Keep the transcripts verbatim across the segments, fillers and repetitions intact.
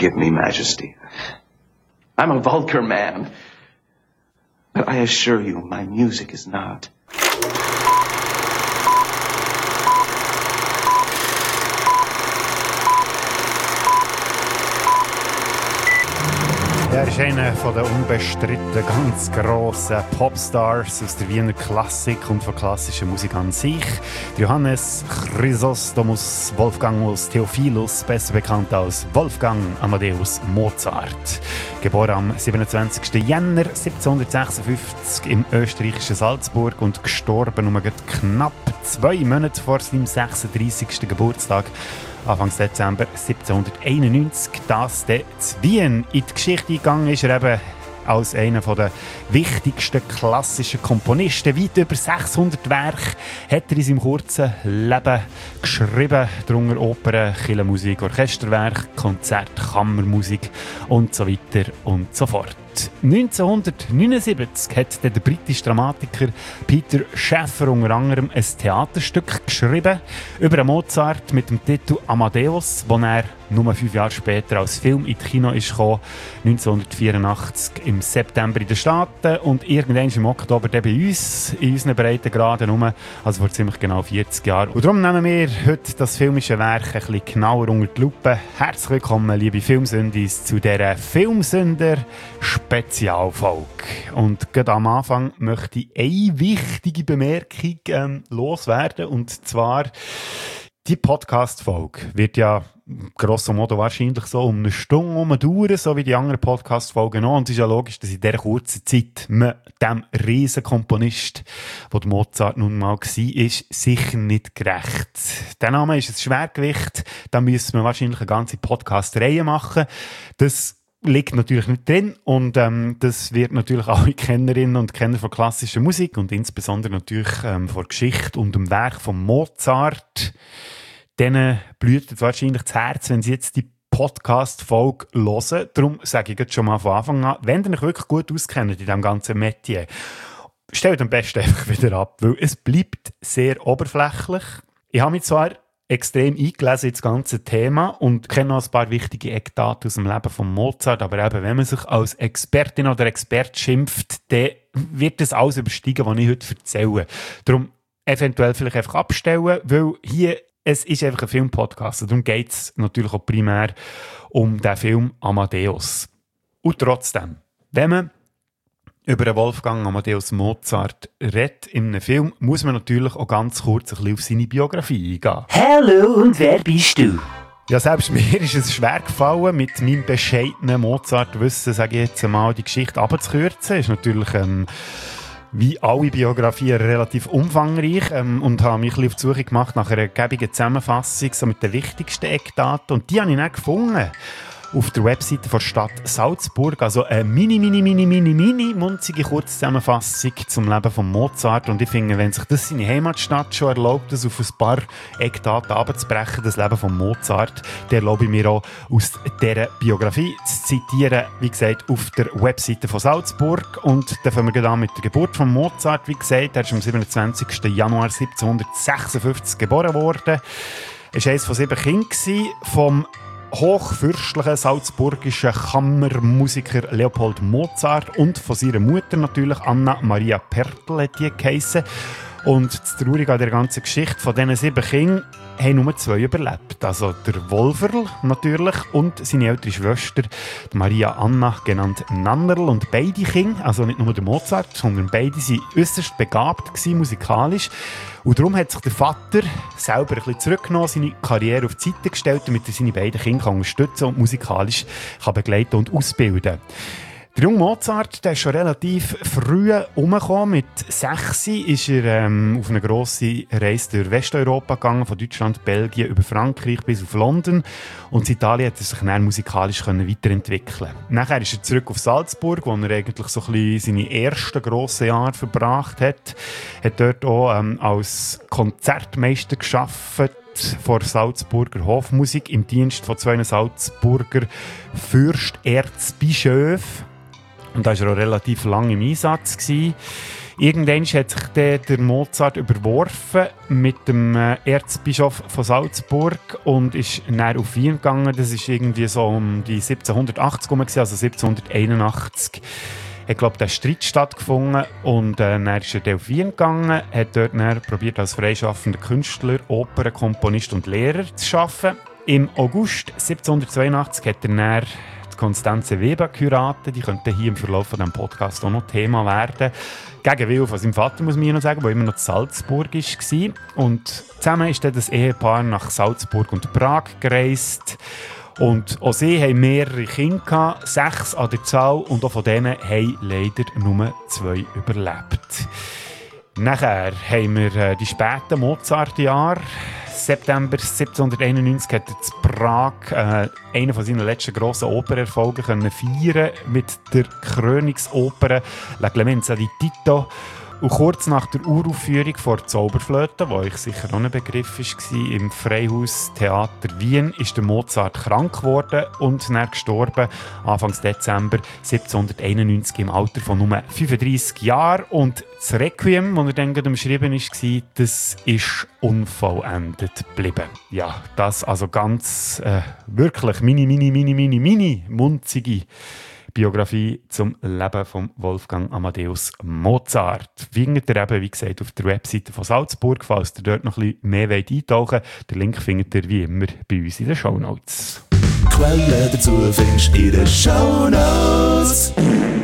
forgive me, Majesty. I'm a vulgar man. But I assure you, my music is not. Er ist einer der unbestritten ganz grossen Popstars aus der Wiener Klassik und von klassischer Musik an sich. Johannes Chrysostomus Wolfgangus Theophilus, besser bekannt als Wolfgang Amadeus Mozart. Geboren am siebenundzwanzigsten Jänner siebzehnhundertsechsundfünfzig im österreichischen Salzburg und gestorben um knapp zwei Monate vor seinem sechsunddreissigsten Geburtstag. Anfang Dezember siebzehnhunderteinundneunzig, das der zu Wien in die Geschichte eingegangen ist. Er eben als einer der wichtigsten klassischen Komponisten. Weit über sechshundert Werke hat er in seinem kurzen Leben geschrieben. Darunter Opern, Kirchenmusik, Orchesterwerke, Konzert, Kammermusik und so weiter und so fort. neunzehnhundertneunundsiebzig hat der britische Dramatiker Peter Shaffer unter anderem ein Theaterstück geschrieben über einen Mozart mit dem Titel Amadeus, wo er nur fünf Jahre später als Film in die Kino ist gekommen, neunzehnhundertvierundachtzig im September in den Staaten und irgendwann im Oktober bei uns, in unseren Breitengraden rum, also vor ziemlich genau vierzig Jahren. Und darum nehmen wir heute das filmische Werk ein bisschen genauer unter die Lupe. Herzlich willkommen, liebe Filmsündis, zu dieser Filmsünder-Spezialfolge. Und gerade am Anfang möchte ich eine wichtige Bemerkung ähm, loswerden, und zwar die Podcast-Folge wird ja grosso modo wahrscheinlich so um eine Stunde herum dauern, so wie die anderen Podcast-Folgen auch. Und es ist ja logisch, dass in dieser kurzen Zeit man dem riesen Komponist, der Mozart nun mal war, sicher nicht gerecht. Der Name ist ein Schwergewicht, da müssen wir wahrscheinlich eine ganze Podcast-Reihe machen. Das liegt natürlich nicht drin und ähm, das wird natürlich alle Kennerinnen und Kenner von klassischer Musik und insbesondere natürlich ähm, von Geschichte und dem Werk von Mozart, denen blüht jetzt wahrscheinlich das Herz, wenn sie jetzt die Podcast-Folge hören. Darum sage ich jetzt schon mal von Anfang an, wenn ihr euch wirklich gut auskennt in diesem ganzen Metier, stellt am besten einfach wieder ab, weil es bleibt sehr oberflächlich. Ich habe mich zwar extrem eingelesen in das ganze Thema und kenne noch ein paar wichtige Eckdaten aus dem Leben von Mozart, aber eben, wenn man sich als Expertin oder Expert schimpft, dann wird das alles übersteigen, was ich heute erzähle. Darum eventuell vielleicht einfach abstellen, weil hier, es ist einfach ein Filmpodcast und darum geht es natürlich auch primär um den Film Amadeus. Und trotzdem, wenn man über den Wolfgang Amadeus Mozart redet in einem Film, muss man natürlich auch ganz kurz ein bisschen auf seine Biografie eingehen. Hallo, und wer bist du? Ja, selbst mir ist es schwer gefallen, mit meinem bescheidenen Mozart-Wissen, sage ich jetzt einmal, die Geschichte abzukürzen. Ist natürlich ähm, wie alle Biografien relativ umfangreich ähm, und habe mich ein bisschen auf die Suche gemacht nach einer gäbigen Zusammenfassung so mit den wichtigsten Eckdaten. Und die habe ich dann gefunden auf der Webseite der Stadt Salzburg, also eine mini, mini, mini, mini, mini munzige Kurzzusammenfassung zum Leben von Mozart. Und ich finde, wenn sich das seine Heimatstadt schon erlaubt, das auf ein paar Eckdaten abzubrechen, das Leben von Mozart, dann erlaube ich mir auch aus dieser Biografie zu zitieren, wie gesagt, auf der Webseite von Salzburg. Und dann fangen wir gerade an mit der Geburt von Mozart. Wie gesagt, er ist am siebenundzwanzigsten Januar siebzehnhundertsechsundfünfzig geboren worden. Er war eines von sieben Kindern vom hochfürstlichen salzburgischen Kammermusiker Leopold Mozart und von seiner Mutter natürlich Anna Maria Pertl hat die geheissen. Und das Traurige an der ganzen Geschichte von diesen sieben Kindern haben nur zwei überlebt. Also der Wolferl natürlich und seine ältere Schwester, die Maria Anna, genannt Nannerl. Und beide Kinder, also nicht nur der Mozart, sondern beide waren äußerst begabt gewesen, musikalisch. Und darum hat sich der Vater selber ein bisschen zurückgenommen, seine Karriere auf die Seite gestellt, damit er seine beiden Kinder unterstützen und musikalisch kann begleiten und ausbilden. Der junge Mozart, der ist schon relativ früh herumgekommen. Mit sechs ist er ähm, auf eine grosse Reise durch Westeuropa gegangen, von Deutschland, Belgien über Frankreich bis auf London. Und in Italien hat er sich dann musikalisch können weiterentwickeln. Nachher ist er zurück auf Salzburg, wo er eigentlich so ein bisschen seine ersten grossen Jahre verbracht hat. Hat dort auch ähm, als Konzertmeister gearbeitet vor Salzburger Hofmusik im Dienst von zwei Salzburger Fürsterzbischöfen. Und da war er auch relativ lange im Einsatz gewesen. Irgendwann hat sich der, der Mozart überworfen mit dem äh, Erzbischof von Salzburg und ist dann auf Wien gegangen. Das ist irgendwie so um die siebzehnhundertachtzig herum, also siebzehnhunderteinundachtzig. Ich glaube, der Streit stattgefunden und äh, dann ist er auf Wien gegangen, hat dort dann probiert, als freischaffender Künstler, Opernkomponist und Lehrer zu arbeiten. Im August siebzehnhundertzweiundachtzig hat er dann die Constanze Weber geheiratet. Die könnte hier im Verlauf von diesem Podcast auch noch Thema werden. Gegen Willen von seinem Vater, muss man noch sagen, der immer noch in Salzburg war. Und zusammen ist dann das Ehepaar nach Salzburg und Prag gereist. Und auch sie haben mehrere Kinder gehabt, sechs an der Zahl, und auch von denen haben leider nur zwei überlebt. Nachher haben wir äh, die späten Mozart-Jahre. September siebzehnhunderteinundneunzig hat er in Prag äh, einen von seinen letzten grossen Opererfolge können feiern mit der Krönungsoper La Clemenza di Tito. Und kurz nach der Uraufführung vor Zauberflöte, wo ich sicher auch ein Begriff war, im Freihaus Theater Wien, ist der Mozart krank geworden und dann gestorben, Anfang Dezember siebzehnhunderteinundneunzig im Alter von nur fünfunddreissig Jahren. Und das Requiem, das er dann gerade umschrieben war, das ist unvollendet geblieben. Ja, das also ganz äh, wirklich mini, mini, mini, mini, mini munzige Biografie zum Leben von Wolfgang Amadeus Mozart. Findet ihr eben, wie gesagt, auf der Webseite von Salzburg, falls ihr dort noch ein bisschen mehr eintauchen wollt. Den Link findet ihr wie immer bei uns in den Shownotes. Quellen dazu findest du in den Shownotes.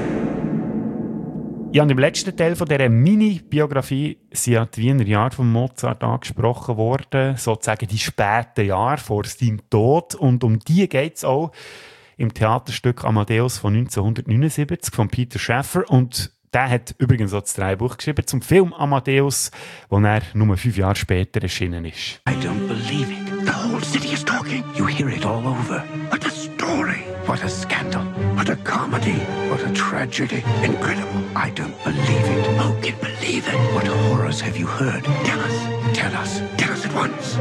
Ja, und im letzten Teil von dieser Mini-Biografie sind ja die Wiener Jahre von Mozart angesprochen worden, sozusagen die späten Jahre vor seinem Tod. Und um die geht es auch im Theaterstück Amadeus von neunzehnhundertneunundsiebzig von Peter Shaffer. Und der hat übrigens auch das Drehbuch geschrieben zum Film Amadeus, wo er nur fünf Jahre später erschienen ist. I don't believe it. The whole city is talking. You hear it all over. What a story. What a scandal. What a comedy. What a tragedy. Incredible. I don't believe it. Who can believe it? What horrors have you heard? Tell us. Tell us. Tell us at once.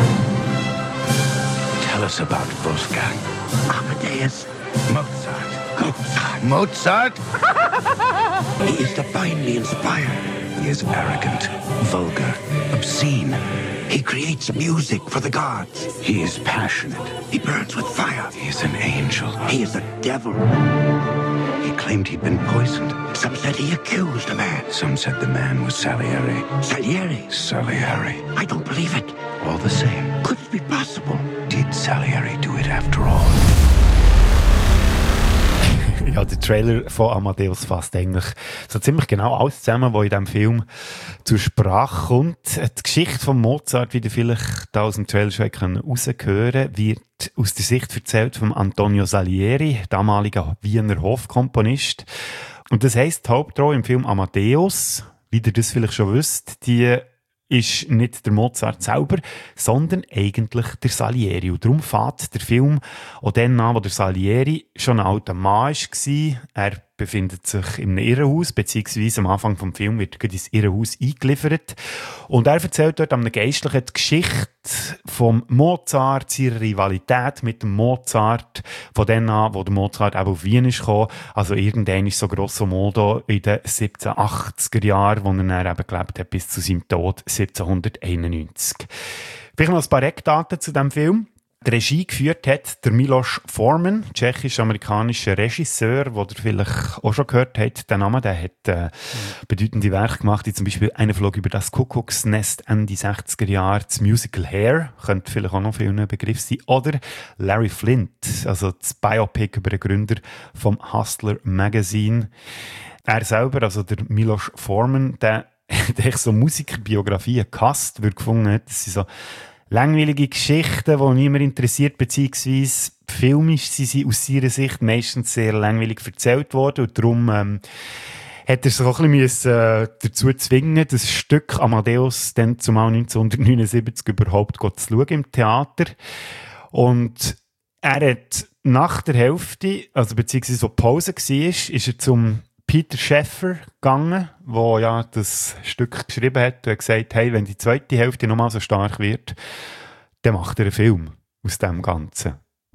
Tell us about Wolfgang Amadeus Mozart. Mozart. Mozart? He is divinely inspired. He is arrogant, vulgar, obscene. He creates music for the gods. He is passionate. He burns with fire. He is an angel. He is a devil. He claimed he'd been poisoned. Some said he accused a man. Some said the man was Salieri. Salieri? Salieri. I don't believe it. All the same, could it be possible? Did Salieri do it after all? Ja, der Trailer von Amadeus fasst eigentlich so ziemlich genau alles zusammen, was in diesem Film zur Sprache kommt. Die Geschichte von Mozart, wie ihr vielleicht da aus dem Trailer schon heraushören, wird aus der Sicht erzählt von Antonio Salieri, damaliger Wiener Hofkomponist. Und das heisst, die Hauptrolle im Film Amadeus, wie ihr das vielleicht schon wisst, die ist nicht der Mozart selber, sondern eigentlich der Salieri. Und darum fängt der Film auch dann an, wo der Salieri schon ein alter Mann war. Er befindet sich in einem Irrenhaus, beziehungsweise am Anfang des Films wird er ins Irrenhaus eingeliefert. Und er erzählt dort einem Geistlichen die Geschichte vom Mozart, seiner Rivalität mit dem Mozart, von dann an, wo der Mozart eben auf Wien ist gekommen. Also irgendwann ist so grosso modo in den siebzehnhundertachtziger Jahren, wo er dann eben gelebt hat, bis zu seinem Tod siebzehnhunderteinundneunzig. Vielleicht noch ein paar Eckdaten zu diesem Film. Die Regie geführt hat der Milos Forman, tschechisch-amerikanischer Regisseur, den ihr vielleicht auch schon gehört habt. Der Name, der hat äh, bedeutende Werke gemacht, wie zum Beispiel «Eine Flog über das Kuckucksnest» Ende sechziger Jahre, das Musical «Hair», könnte vielleicht auch noch für einen Begriff sein, oder Larry Flint, also das Biopic über den Gründer vom Hustler Magazine. Er selber, also der Milos Forman, der hat so Musikerbiografien gehasst, weil er gefunden hat, das sind so langweilige Geschichten, die niemand interessiert, beziehungsweise filmisch sind sie aus seiner Sicht meistens sehr langweilig erzählt worden und darum ähm, hat er sich auch ein bisschen äh, dazu zwingen, das Stück Amadeus dann zumal neunzehnhundertneunundsiebzig überhaupt zu schauen im Theater. Und er hat nach der Hälfte, also beziehungsweise wo die Pause war, ist er zum Peter Shaffer gegangen, der ja das Stück geschrieben hat und hat gesagt, hey, wenn die zweite Hälfte nochmal so stark wird, dann macht er einen Film aus dem Ganzen.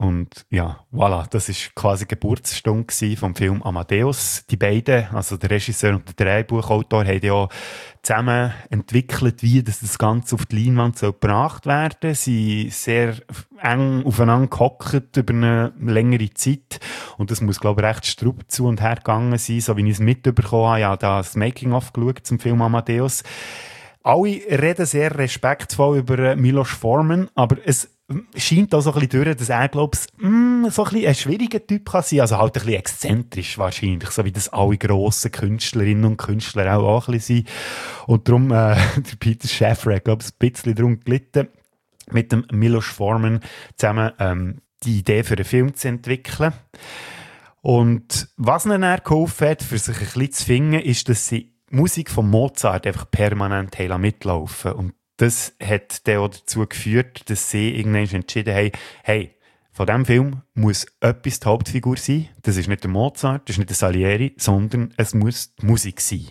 Und ja, voilà, das war quasi die Geburtsstunde vom Film Amadeus. Die beiden, also der Regisseur und der Drehbuchautor, haben ja zusammen entwickelt, wie das, das Ganze auf die Leinwand soll gebracht werden. Sie sind sehr eng aufeinander gehockt über eine längere Zeit. Und das muss, glaube ich, recht strupp zu und her gegangen sein, so wie ich es mitbekommen habe. Ich habe da das Making-of geschaut zum Film Amadeus. Alle reden sehr respektvoll über Milos Forman, aber es scheint auch so ein bisschen durch, dass er, glaube ich, mm, so ein bisschen ein schwieriger Typ kann sein, also halt ein bisschen exzentrisch wahrscheinlich, so wie das alle grossen Künstlerinnen und Künstler auch, auch ein bisschen sind. Und darum, äh, der Peter Shaffer hat, glaube ich, ein bisschen darum gelitten, mit dem Milos Forman zusammen ähm, die Idee für einen Film zu entwickeln. Und was ihnen dann geholfen hat, für sich ein bisschen zu finden, ist, dass sie Musik von Mozart einfach permanent mitlaufen. Und das hat dann auch dazu geführt, dass sie irgendwann entschieden haben, hey, von diesem Film muss etwas die Hauptfigur sein. Das ist nicht der Mozart, das ist nicht der Salieri, sondern es muss die Musik sein.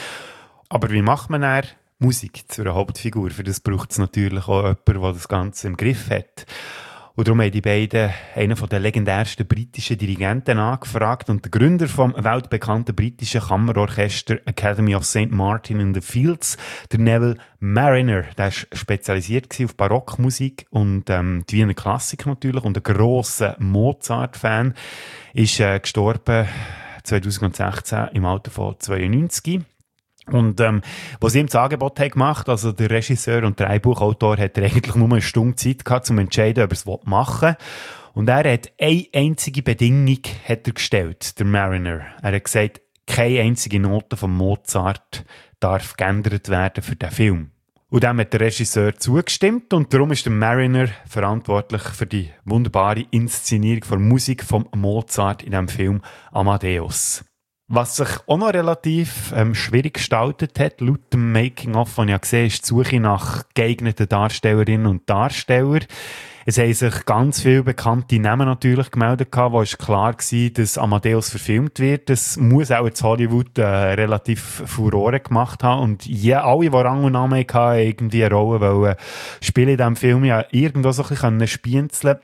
Aber wie macht man dann Musik zu einer Hauptfigur? Für das braucht es natürlich auch jemanden, der das Ganze im Griff hat. Und darum haben die beiden einen der legendärsten britischen Dirigenten angefragt und der Gründer vom weltbekannten britischen Kammerorchester Academy of Saint Martin in the Fields, der Neville Marriner, der war spezialisiert auf Barockmusik und ähm, die Wiener Klassik natürlich und ein grosser Mozart-Fan, ist äh, gestorben zwanzig sechzehn im Alter von zweiundneunzig. Und ähm, was sie ihm das Angebot haben gemacht, also der Regisseur und der Drehbuchautor, hat er eigentlich nur eine Stunde Zeit gehabt, um zu entscheiden, ob er es machen will. Und er hat eine einzige Bedingung hat er gestellt, der Marriner. Er hat gesagt, keine einzige Note von Mozart darf geändert werden für den Film. Und dem hat der Regisseur zugestimmt und darum ist der Marriner verantwortlich für die wunderbare Inszenierung der Musik von Mozart in dem Film Amadeus. Was sich auch noch relativ ähm, schwierig gestaltet hat, laut dem Making-of, das ich gesehen habe, ist die Suche nach geeigneten Darstellerinnen und Darstellern. Es haben sich ganz viele bekannte Namen natürlich gemeldet, wo es klar war, dass Amadeus verfilmt wird. Das muss auch in Hollywood äh, relativ Furore gemacht haben. Und ja, alle, die Rang und Namen hatten, haben irgendwie eine Rolle wollen spielen in diesem Film. Ja, irgendwo so ein bisschen spienzeln.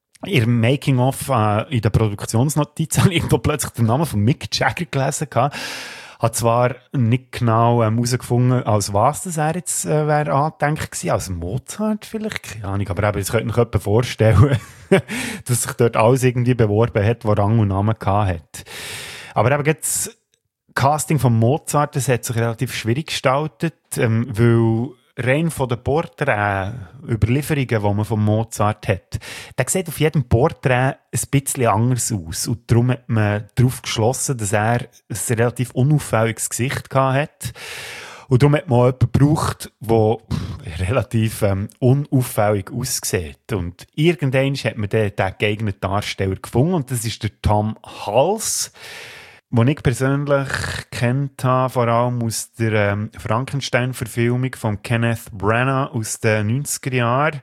Im Making-of, äh, in der Produktionsnotiz, habe ich irgendwo plötzlich den Namen von Mick Jagger gelesen. Ich habe zwar nicht genau herausgefunden, ähm, als was das er jetzt äh, wäre angedenkt gewesen, als Mozart vielleicht, keine Ahnung, aber eben, das könnte ich mir jemand vorstellen, dass sich dort alles irgendwie beworben hat, was Rang und Namen hat. Aber eben jetzt, das Casting von Mozart, das hat sich relativ schwierig gestaltet, ähm, weil rein von den Porträts, Überlieferungen, die man von Mozart hat, der sieht auf jedem Porträt ein bisschen anders aus. Und darum hat man darauf geschlossen, dass er ein relativ unauffälliges Gesicht hatte. Und darum hat man auch jemanden gebraucht, der relativ ähm, unauffällig aussieht. Und irgendwann hat man dann den geeigneten Darsteller gefunden. Und das ist der Tom Hulce, den ich persönlich kennt habe, vor allem aus der ähm, Frankenstein-Verfilmung von Kenneth Branagh aus den neunziger Jahren.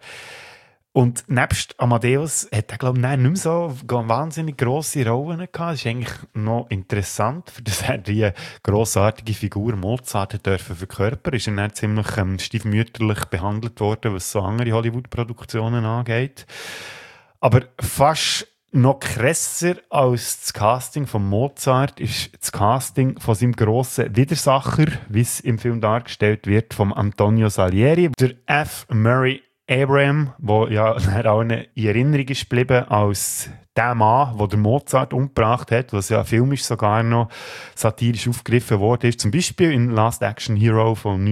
Und nebst Amadeus hat er, glaube ich, nicht mehr so wahnsinnig grosse Rollen gehabt. Das ist eigentlich noch interessant, dass er die grossartige Figur Mozart dürfen verkörpern. Ist er dann ziemlich ähm, stiefmütterlich behandelt worden, was so andere Hollywood-Produktionen angeht. Aber fast noch krasser als das Casting von Mozart ist das Casting von seinem grossen Widersacher, wie es im Film dargestellt wird, von Antonio Salieri. Der F. Murray Abraham, der ja auch in Erinnerung ist geblieben als der Mann, der den Mozart umgebracht hat, was ja filmisch sogar noch satirisch aufgegriffen worden ist. Zum Beispiel in Last Action Hero von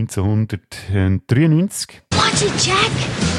neunzehnhundertdreiundneunzig. Watch it, Jack!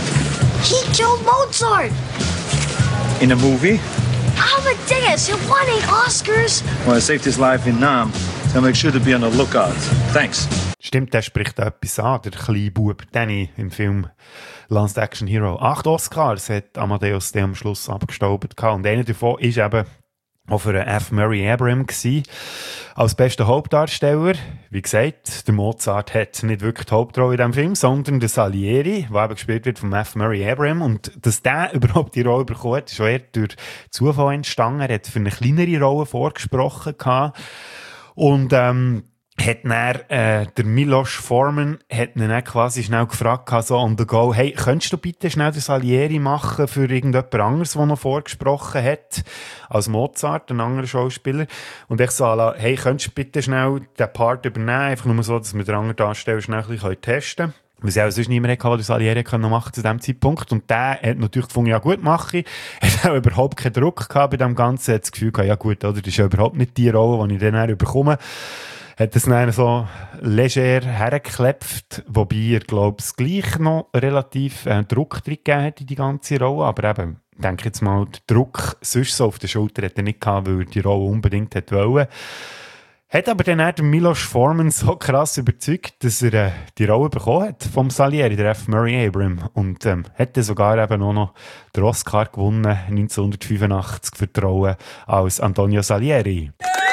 He killed Mozart! In a movie? Amadeus, he won eight Oscars! Well, I saved his life in Nam, so make sure to be on the lookout. Thanks. Stimmt, der spricht etwas an, der kleine Bub Danny im Film Last Action Hero. Acht Oscars hat Amadeus am Schluss abgestaubt gehabt. Und einer davon ist eben auch für F. Murray Abraham gewesen, als bester Hauptdarsteller. Wie gesagt, der Mozart hat nicht wirklich die Hauptrolle in diesem Film, sondern der Salieri, der eben gespielt wird von F. Murray Abraham. Und dass der überhaupt die Rolle bekommen hat, ist schon eher durch Zufall entstanden. Er hat für eine kleinere Rolle vorgesprochen gehabt. Und ähm, hat dann, äh, der Milos Forman hat ihn dann quasi schnell gefragt, so on the go, hey, könntest du bitte schnell den Salieri machen für irgendjemand anderes, der noch vorgesprochen hat, als Mozart, ein anderer Schauspieler. Und ich so, hey, könntest du bitte schnell den Part übernehmen, einfach nur so, dass wir den anderen Darsteller schnell ein bisschen testen können. Weil sie auch sonst niemand hatte, der den Salieri machen konnte zu diesem Zeitpunkt. Und der hat natürlich gefunden, ja gut, mache ich. Hat auch überhaupt keinen Druck gehabt bei dem Ganzen. Hat das Gefühl gehabt, ja gut, oder, das ist ja überhaupt nicht die Rolle, die ich dann bekomme. Hat es dann so leger hergeklepft, wobei er, glaube ich, gleich noch relativ äh, Druck drin gegeben hat in die ganze Rolle. Aber eben, ich denke jetzt mal, der Druck sonst so auf der Schulter hat er nicht gehabt, weil er die Rolle unbedingt hat wollen. Hat aber dann der Milos Forman so krass überzeugt, dass er äh, die Rolle bekommen hat vom Salieri, der F. Murray Abraham. Und ähm, hat dann sogar eben auch noch den Oscar gewonnen, neunzehnhundertfünfundachtzig, für die Rolle als Antonio Salieri.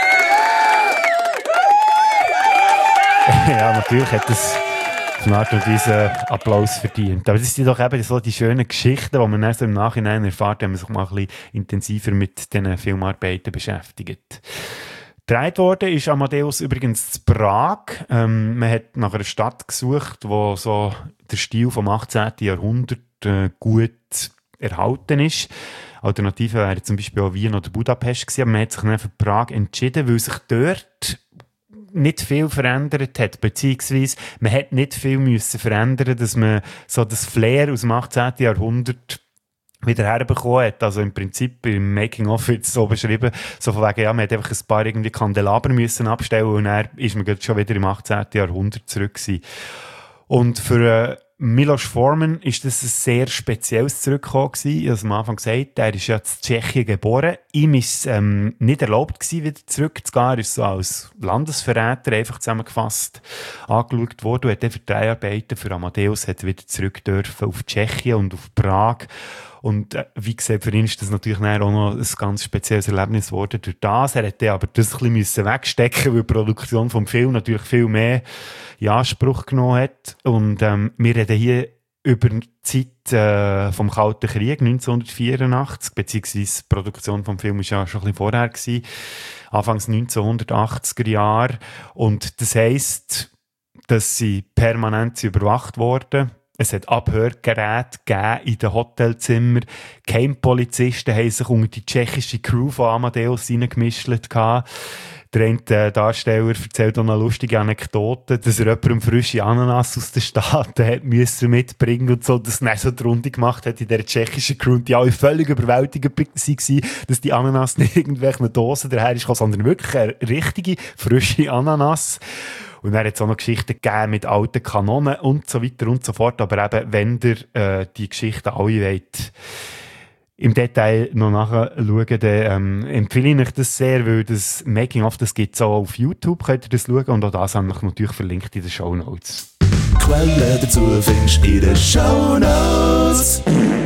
Ja, natürlich hat das auf eine Art und Weise Applaus verdient. Aber das sind doch eben so die schönen Geschichten, die man dann so im Nachhinein erfährt, wenn man sich mal ein bisschen intensiver mit diesen Filmarbeiten beschäftigt. Gedreht worden ist Amadeus übrigens zu Prag. Ähm, man hat nach einer Stadt gesucht, wo so der Stil vom achtzehnten. Jahrhundert äh, gut erhalten ist. Alternativen wären zum Beispiel auch Wien oder Budapest gewesen, aber man hat sich dann für Prag entschieden, weil sich dort nicht viel verändert hat, beziehungsweise man hat nicht viel müssen verändern, dass man so das Flair aus dem achtzehnten. Jahrhundert wieder herbekommen hat. Also im Prinzip im Making-of wird es so beschrieben, so von wegen, ja, man hat einfach ein paar irgendwie Kandelaber müssen abstellen und dann ist man schon wieder im achtzehnten. Jahrhundert zurück gewesen. Und für äh, Milos Forman ist das ein sehr spezielles Zurückkommen gewesen. Ich habe es am Anfang gesagt, er ist ja in Tschechien geboren. Ihm ist es ähm, nicht erlaubt gewesen, wieder zurückzugehen. Er ist so als Landesverräter einfach zusammengefasst angeschaut worden und hat dann für drei Arbeiten für Amadeus hat wieder zurück dürfen auf Tschechien und auf Prag. Und äh, wie gesagt, für ihn ist das natürlich auch noch ein ganz spezielles Erlebnis geworden durch das. Er hätte aber das ein bisschen wegstecken, weil die Produktion vom Film natürlich viel mehr in Anspruch genommen hat. Und ähm, wir reden hier über die Zeit äh, vom Kalten Krieg neunzehnhundertvierundachtzig, beziehungsweise die Produktion vom Film war ja schon ein bisschen vorher gewesen, Anfangs neunzehnhundertachtziger Jahre. Und das heisst, dass sie permanent überwacht wurden. Es hat Abhörgeräte gegeben in den Hotelzimmern. Geheimpolizisten haben sich unter die tschechische Crew von Amadeus reingemischt. Der eine Darsteller erzählt auch eine lustige Anekdote, dass er jemandem frische Ananas aus den Staaten hat müssen mitbringen und so, dass er so die Runde gemacht hat in dieser tschechischen Crew und die alle völlig überwältigend waren, dass die Ananas nicht irgendwelchen Dosen daher ist, sondern wirklich eine richtige, frische Ananas. Und dann hat es auch noch Geschichten gegeben mit alten Kanonen und so weiter und so fort. Aber eben, wenn ihr äh, die Geschichten alle wollt, im Detail noch nachschauen, dann ähm, empfehle ich euch das sehr, weil das Making-of, das gibt es auch auf YouTube, könnt ihr das schauen. Und auch das habe ich natürlich verlinkt in den Shownotes. Quellen dazu findest du in den Shownotes.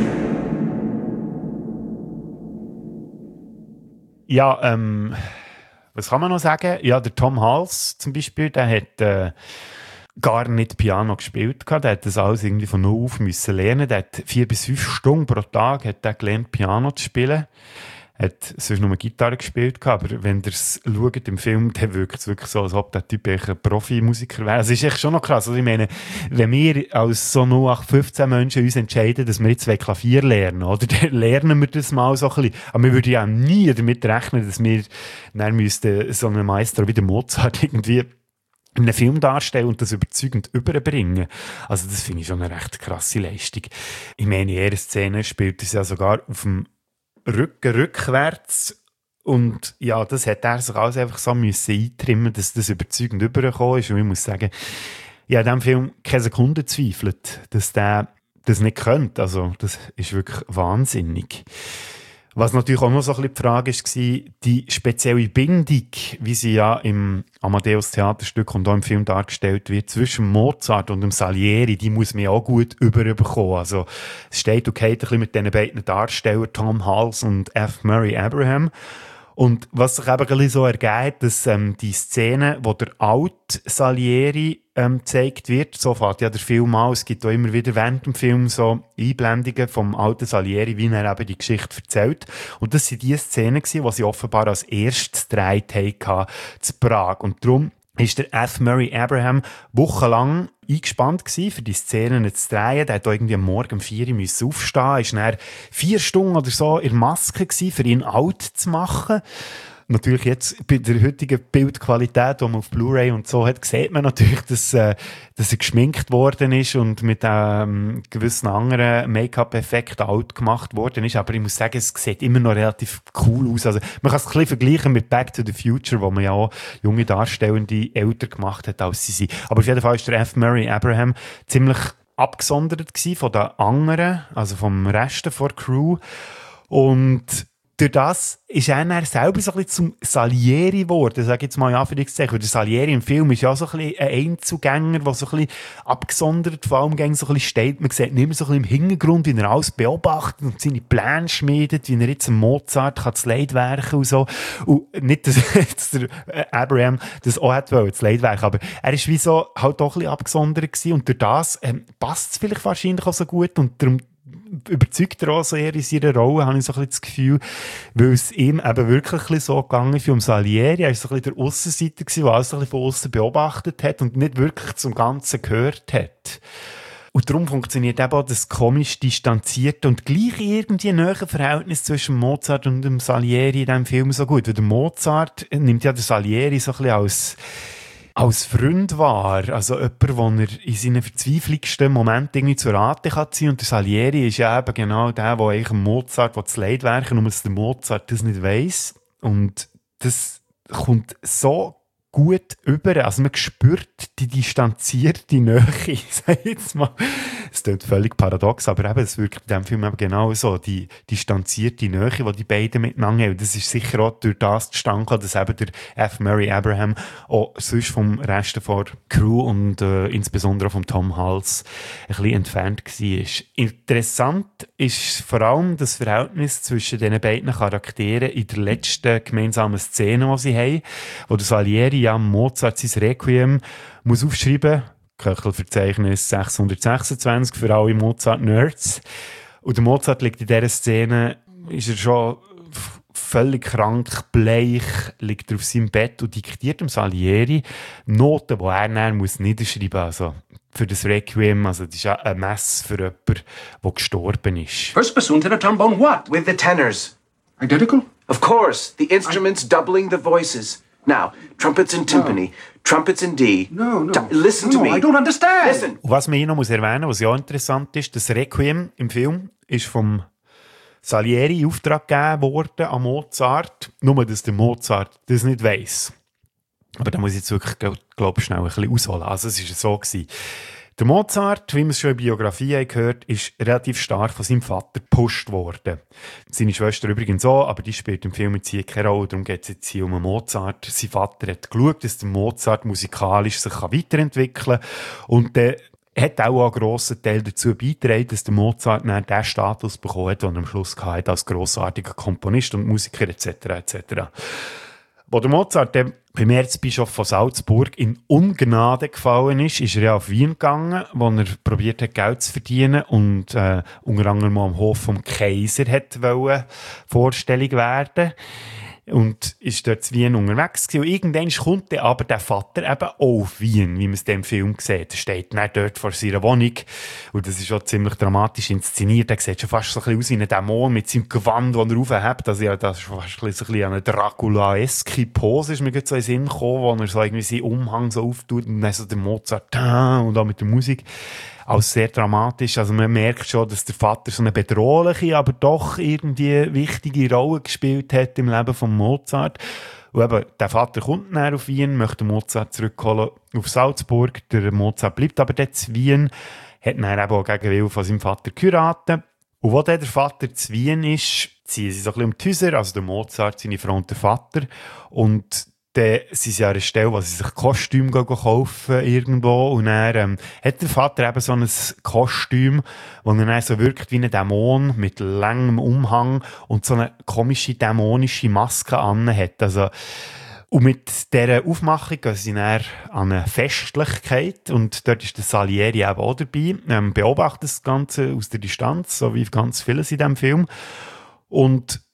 Ja, ähm... was kann man noch sagen? Ja, der Tom Hals zum Beispiel, der hat äh, gar nicht Piano gespielt gehabt. Der hat das alles irgendwie von null auf müssen lernen. Der hat vier bis fünf Stunden pro Tag hat der gelernt, Piano zu spielen. Er hat sonst nur Gitarre gespielt gehabt, aber wenn ihr es schaut im Film, dann wirkt es wirklich so, als ob der Typ ein Profimusiker wäre. Also ist echt schon noch krass. Also ich meine, wenn wir als so null acht fünfzehn Menschen uns entscheiden, dass wir jetzt Klavier lernen, oder, dann lernen wir das mal so ein bisschen. Aber wir würden ja nie damit rechnen, dass wir dann müssten so einen Meister wie der Mozart irgendwie in einem Film darstellen und das überzeugend überbringen. Also das finde ich schon eine recht krasse Leistung. Ich meine, in ihrer Szene spielt es ja sogar auf dem Rücken rückwärts und ja, das hat er sich alles einfach so müssen eintrimmen, dass das überzeugend übergekommen ist. Und ich muss sagen, ich habe in diesem Film keine Sekunde zweifelt, dass der das nicht könnte. Also das ist wirklich wahnsinnig. Was natürlich auch noch so ein bisschen die Frage war, die spezielle Bindung, wie sie ja im Amadeus-Theaterstück und auch im Film dargestellt wird, zwischen Mozart und dem Salieri, die muss man auch gut überbekommen. Also es steht und geht ein bisschen mit diesen beiden Darstellern, Tom Hals und F. Murray Abraham. Und was sich eben ein bisschen so ergibt, dass ähm, die Szene, wo der alte Salieri ähm, gezeigt wird, so fährt ja der Film an, es gibt auch immer wieder während dem Film so Einblendungen vom alten Salieri, wie er eben die Geschichte erzählt. Und das waren die Szenen, die sie offenbar als erstes gedreht haben zu Prag. Und darum ist der F. Murray Abraham wochenlang eingespannt gewesen, für die Szenen zu drehen. Der hat irgendwie am Morgen um vier Uhr aufstehen müssen. Ist dann vier Stunden oder so in der Maske gewesen, für ihn alt zu machen. Natürlich jetzt bei der heutigen Bildqualität, die man auf Blu-ray und so hat, sieht man natürlich, dass, äh, dass er geschminkt worden ist und mit ähm, gewissen anderen Make-up-Effekten alt gemacht worden ist. Aber ich muss sagen, es sieht immer noch relativ cool aus. Also man kann es ein bisschen vergleichen mit Back to the Future, wo man ja auch junge Darstellende älter gemacht hat, als sie sind. Aber auf jeden Fall ist der F. Murray Abraham ziemlich abgesondert gewesen von den anderen, also vom Rest der Crew. Und durch das ist er dann selber so ein bisschen zum Salieri geworden, sage ich jetzt mal in Anführungszeichen. Der Salieri im Film ist ja so ein bisschen ein Einzugänger, der so ein bisschen abgesondert vor allem so ein bisschen steht. Man sieht nicht mehr so ein bisschen im Hintergrund, wie er alles beobachtet und seine Pläne schmiedet, wie er jetzt einem Mozart kann das Leitwerken und so. Und nicht, dass jetzt der Abraham das auch hat wollen, das Leitwerk, aber er ist wie so halt doch ein bisschen abgesondert gewesen und durch das ähm, passt es vielleicht wahrscheinlich auch so gut und darum überzeugt er auch so eher in seiner Rolle, habe ich so ein bisschen das Gefühl, weil es ihm eben wirklich ein bisschen so gegangen ist wie um Salieri. Er war so ein bisschen der Aussenseiter gewesen, der alles so ein bisschen von aussen beobachtet hat und nicht wirklich zum Ganzen gehört hat. Und darum funktioniert eben auch das komisch distanzierte und gleich irgendwie nahe Verhältnis zwischen Mozart und dem Salieri in diesem Film so gut. Weil der Mozart nimmt ja den Salieri so ein bisschen als als Freund war, also jemand, den er in seinen verzweifelndsten Momenten irgendwie zu Rate kann ziehen. Und der Salieri ist ja eben genau der, der eigentlich Mozart das Leitwerken, nur dass der Mozart das nicht weiss. Und das kommt so gut über. Also man spürt die distanzierte Nähe, sag ich jetzt mal. Es klingt völlig paradox, aber eben, es wirkt in diesem Film eben genau so. Die distanzierte Nähe, die die beiden miteinander haben. Das ist sicher auch durch das zustande gekommen, dass eben der F. Murray Abraham auch sonst vom Rest der Crew und äh, insbesondere vom Tom Hulce ein bisschen entfernt war. Interessant ist vor allem das Verhältnis zwischen diesen beiden Charakteren in der letzten gemeinsamen Szene, die sie haben, wo der Salieri ja Mozart sein Requiem muss aufschreiben, Köchelverzeichnis sechshundertsechsundzwanzig für alle Mozart-Nerds. Und der Mozart liegt in dieser Szene, ist er schon völlig krank, bleich, liegt er auf seinem Bett und diktiert dem Salieri Noten, die er dann muss niederschreiben muss. Also für das Requiem, also das ist ja eine Messe für jemanden, der gestorben ist. First bassoon to the trombone, what? With the tenors. Identical? Of course. The instruments doubling the voices. Now, trumpets in timpani, no. trumpets in D. No, no. T- listen no, to me. I don't understand. Listen. Und was man hier noch muss erwähnen muss, was ja interessant ist, das Requiem im Film ist vom Salieri in Auftrag gegeben worden an Mozart. Nur, dass der Mozart das nicht weiss. Aber da muss ich jetzt wirklich, glaube ich, schnell ein bisschen ausholen. Also es war so gewesen. Der Mozart, wie wir es schon in der Biografie gehört, ist relativ stark von seinem Vater gepusht worden. Seine Schwester übrigens auch, aber die spielt im Film jetzt hier keine Rolle. Darum geht es jetzt hier um Mozart. Sein Vater hat geschaut, dass der Mozart musikalisch sich weiterentwickeln kann. Und der hat auch einen grossen Teil dazu beigetragen, dass der Mozart dann den Status bekommen hat, den er am Schluss hatte, als grossartiger Komponist und Musiker et cetera et cetera. Wo der Mozart dann beim Erzbischof von Salzburg in Ungnade gefallen ist, ist er ja auf Wien gegangen, wo er probiert hat, Geld zu verdienen und äh, unter anderem am Hof vom Kaiser hat wollen vorstellig werden. Und ist dort in Wien unterwegs gewesen. Und irgendwann kommt dann aber der Vater eben auch auf Wien, wie man es in diesem Film sieht. Er steht dann dort vor seiner Wohnung. Und das ist auch ziemlich dramatisch inszeniert. Er sieht schon fast so ein bisschen aus wie ein Dämon mit seinem Gewand, das er aufhebt. Also ja, das ist fast ein bisschen eine Dracula-eske Pose, ist mir gerade so in den Sinn gekommen, wo er so irgendwie seinen Umhang so auftut und dann so der Mozart und auch mit der Musik. Alles sehr dramatisch. Also man merkt schon, dass der Vater so eine bedrohliche, aber doch irgendwie wichtige Rolle gespielt hat im Leben von Mozart. Und eben, der Vater kommt dann auf Wien, möchte Mozart zurückholen auf Salzburg. Der Mozart bleibt aber dort in Wien, hat dann eben auch gegen Willen von seinem Vater geheiratet. Und wo dann der Vater zu Wien ist, ziehen sie so ein bisschen um die Häuser, also der Mozart, seine Frau und der Vater. Und dann sind sie an einer Stelle, wo sie sich Kostüm kaufen irgendwo. Und dann ähm, hat der Vater eben so ein Kostüm, wo er dann so wirkt wie ein Dämon mit langem Umhang und so eine komische dämonische Maske an hat. Also, und mit dieser Aufmachung gehen sie dann an eine Festlichkeit und dort ist der Salieri eben auch dabei. Ähm, beobachtet das Ganze aus der Distanz, so wie ganz vieles in diesem Film. Und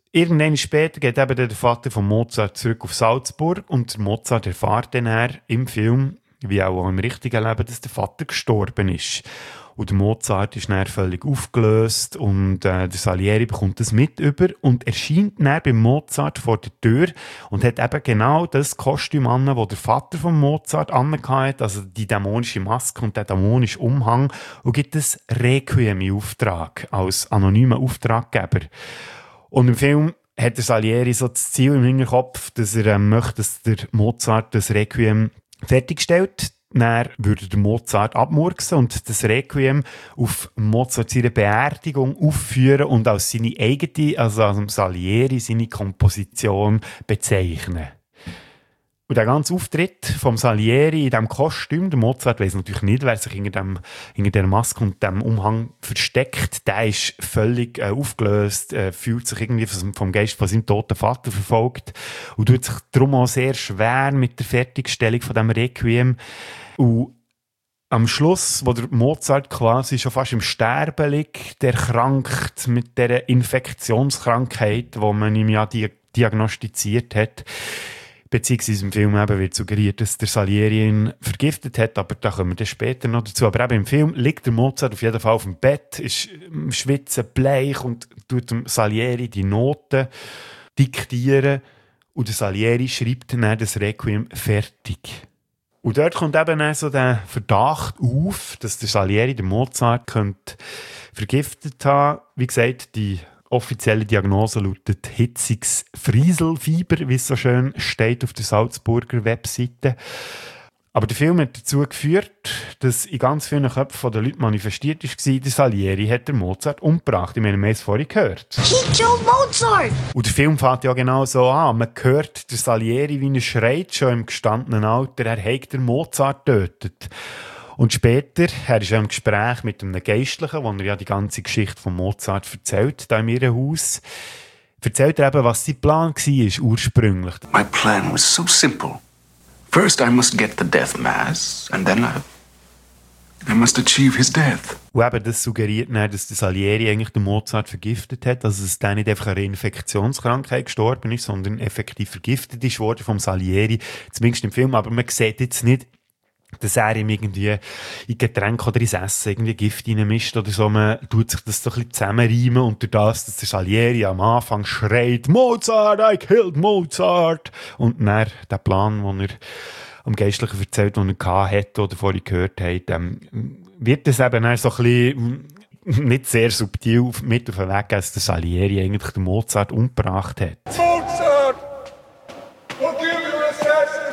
irgendwann später geht eben der Vater von Mozart zurück auf Salzburg und Mozart erfährt dann im Film, wie auch im richtigen Leben, dass der Vater gestorben ist. Und der Mozart ist dann völlig aufgelöst und äh, der Salieri bekommt das mit über und erscheint dann bei Mozart vor der Tür und hat eben genau das Kostüm an, das der Vater von Mozart angehabt, also die dämonische Maske und der dämonische Umhang, und gibt das Requiem in Auftrag als anonymer Auftraggeber. Und im Film hat der Salieri so das Ziel im Hinterkopf, dass er ähm, möchte, dass der Mozart das Requiem fertigstellt. Dann würde der Mozart abmurksen und das Requiem auf Mozart seine Beerdigung aufführen und als seine eigene, also als Salieri, seine Komposition bezeichnen. Und der ganze Auftritt vom Salieri in diesem Kostüm, der Mozart weiss natürlich nicht, wer sich hinter, dem, hinter der Maske und dem Umhang versteckt, der ist völlig äh, aufgelöst, äh, fühlt sich irgendwie vom Geist von seinem toten Vater verfolgt und tut sich darum auch sehr schwer mit der Fertigstellung von diesem Requiem. Und am Schluss, wo der Mozart quasi schon fast im Sterben liegt, der erkrankt mit dieser Infektionskrankheit, die man ihm ja di- diagnostiziert hat, beziehungsweise im Film eben wird suggeriert, dass der Salieri ihn vergiftet hat, aber da kommen wir dann später noch dazu. Aber eben im Film liegt der Mozart auf jeden Fall auf dem Bett, ist im Schwitzen, bleich und tut dem Salieri die Noten diktieren und der Salieri schreibt dann das Requiem fertig. Und dort kommt eben dann so der Verdacht auf, dass der Salieri den Mozart könnte vergiftet haben. Wie gesagt, die offizielle Diagnose lautet hitziges Frieselfieber, wie es so schön steht auf der Salzburger Webseite. Aber der Film hat dazu geführt, dass in ganz vielen Köpfen der Leute manifestiert war, der Salieri hat den Mozart umgebracht. Ich meine, wir haben es vorhin gehört. He killed Mozart! Und der Film fängt ja genau so an. Man hört den Salieri, wie er schreit, schon im gestandenen Alter, er hat den Mozart getötet. Und später, er ist ja im Gespräch mit einem Geistlichen, wo er ja die ganze Geschichte von Mozart erzählt, da in ihrem Haus, erzählt er eben, was sein Plan war ursprünglich. My plan was so simple. First, I must get the death mass, and then I, I must achieve his death. Und eben das suggeriert dann, dass der Salieri eigentlich den Mozart vergiftet hat, also dass er nicht einfach eine Infektionskrankheit gestorben ist, sondern effektiv vergiftet ist worden vom Salieri, zumindest im Film, aber man sieht jetzt nicht, dass er ihm irgendwie in Getränk oder ins Essen irgendwie Gift reinmischt oder so. Man tut sich das so ein bisschen zusammenreimen und durch das, dass der Salieri am Anfang schreit, Mozart, I killed Mozart! Und dann der Plan, den er am Geistlichen erzählt, den er hatte oder vorhin gehört hat, ähm, wird das eben dann so ein bisschen nicht sehr subtil mit auf den Weg, dass der Salieri eigentlich den Mozart umgebracht hat. Mozart! Forgive you, assassin!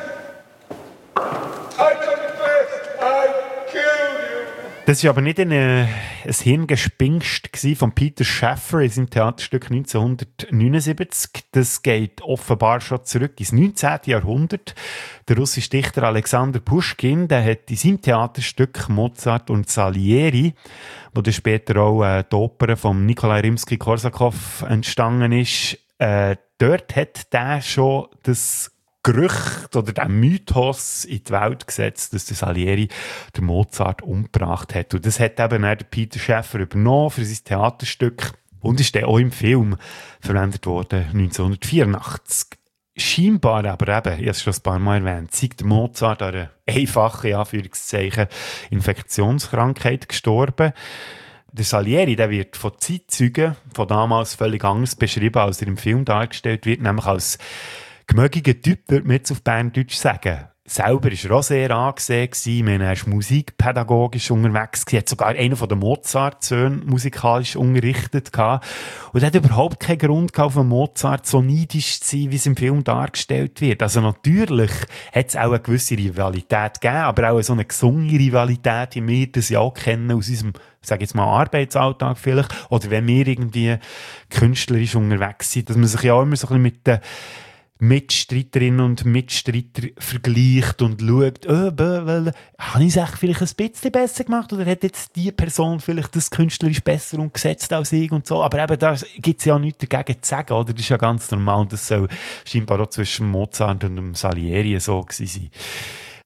I confess, I killed you! Das war aber nicht eine, ein Hirngespinst von Peter Shaffer in seinem Theaterstück neunzehnhundertneunundsiebzig. Das geht offenbar schon zurück ins neunzehnten Jahrhundert. Der russische Dichter Alexander Puschkin, der hat in seinem Theaterstück Mozart und Salieri, wo dann später auch äh, die Oper von Nikolai Rimsky-Korsakow entstanden ist, äh, dort hat der schon das Gerücht oder der Mythos in die Welt gesetzt, dass der Salieri den Mozart umgebracht hat. Und das hat eben der Peter Shaffer übernommen für sein Theaterstück und ist dann auch im Film verwendet worden, neunzehnhundertvierundachtzig. Scheinbar aber eben, ich habe es schon ein paar Mal erwähnt, sei der Mozart an einer einfachen, Anführungszeichen, Infektionskrankheit gestorben. Der Salieri, der wird von Zeitzeugen von damals völlig anders beschrieben, als er im Film dargestellt wird, nämlich als gemögiger Typ, würde man jetzt auf Berndeutsch sagen. Selber war er auch sehr angesehen gewesen. Er war musikpädagogisch unterwegs gewesen. Er hat sogar einen von den Mozart-Söhnen musikalisch unterrichtet gehabt. Und er hat überhaupt keinen Grund gehabt, auf einen Mozart so neidisch zu sein, wie es im Film dargestellt wird. Also natürlich hat es auch eine gewisse Rivalität gegeben, aber auch so eine gesungene Rivalität, wie wir das ja auch kennen aus unserem, sag jetzt mal, Arbeitsalltag vielleicht. Oder wenn wir irgendwie künstlerisch unterwegs sind, dass man sich ja auch immer so ein bisschen mit den Mitstreiterinnen und Mitstreiter vergleicht und schaut, oh, habe ich es echt vielleicht ein bisschen besser gemacht oder hat jetzt die Person vielleicht das künstlerisch besser umgesetzt als ich und so. Aber eben, da gibt es ja auch nichts dagegen zu sagen, oder? Das ist ja ganz normal und das soll scheinbar auch zwischen Mozart und dem Salieri so gewesen sein.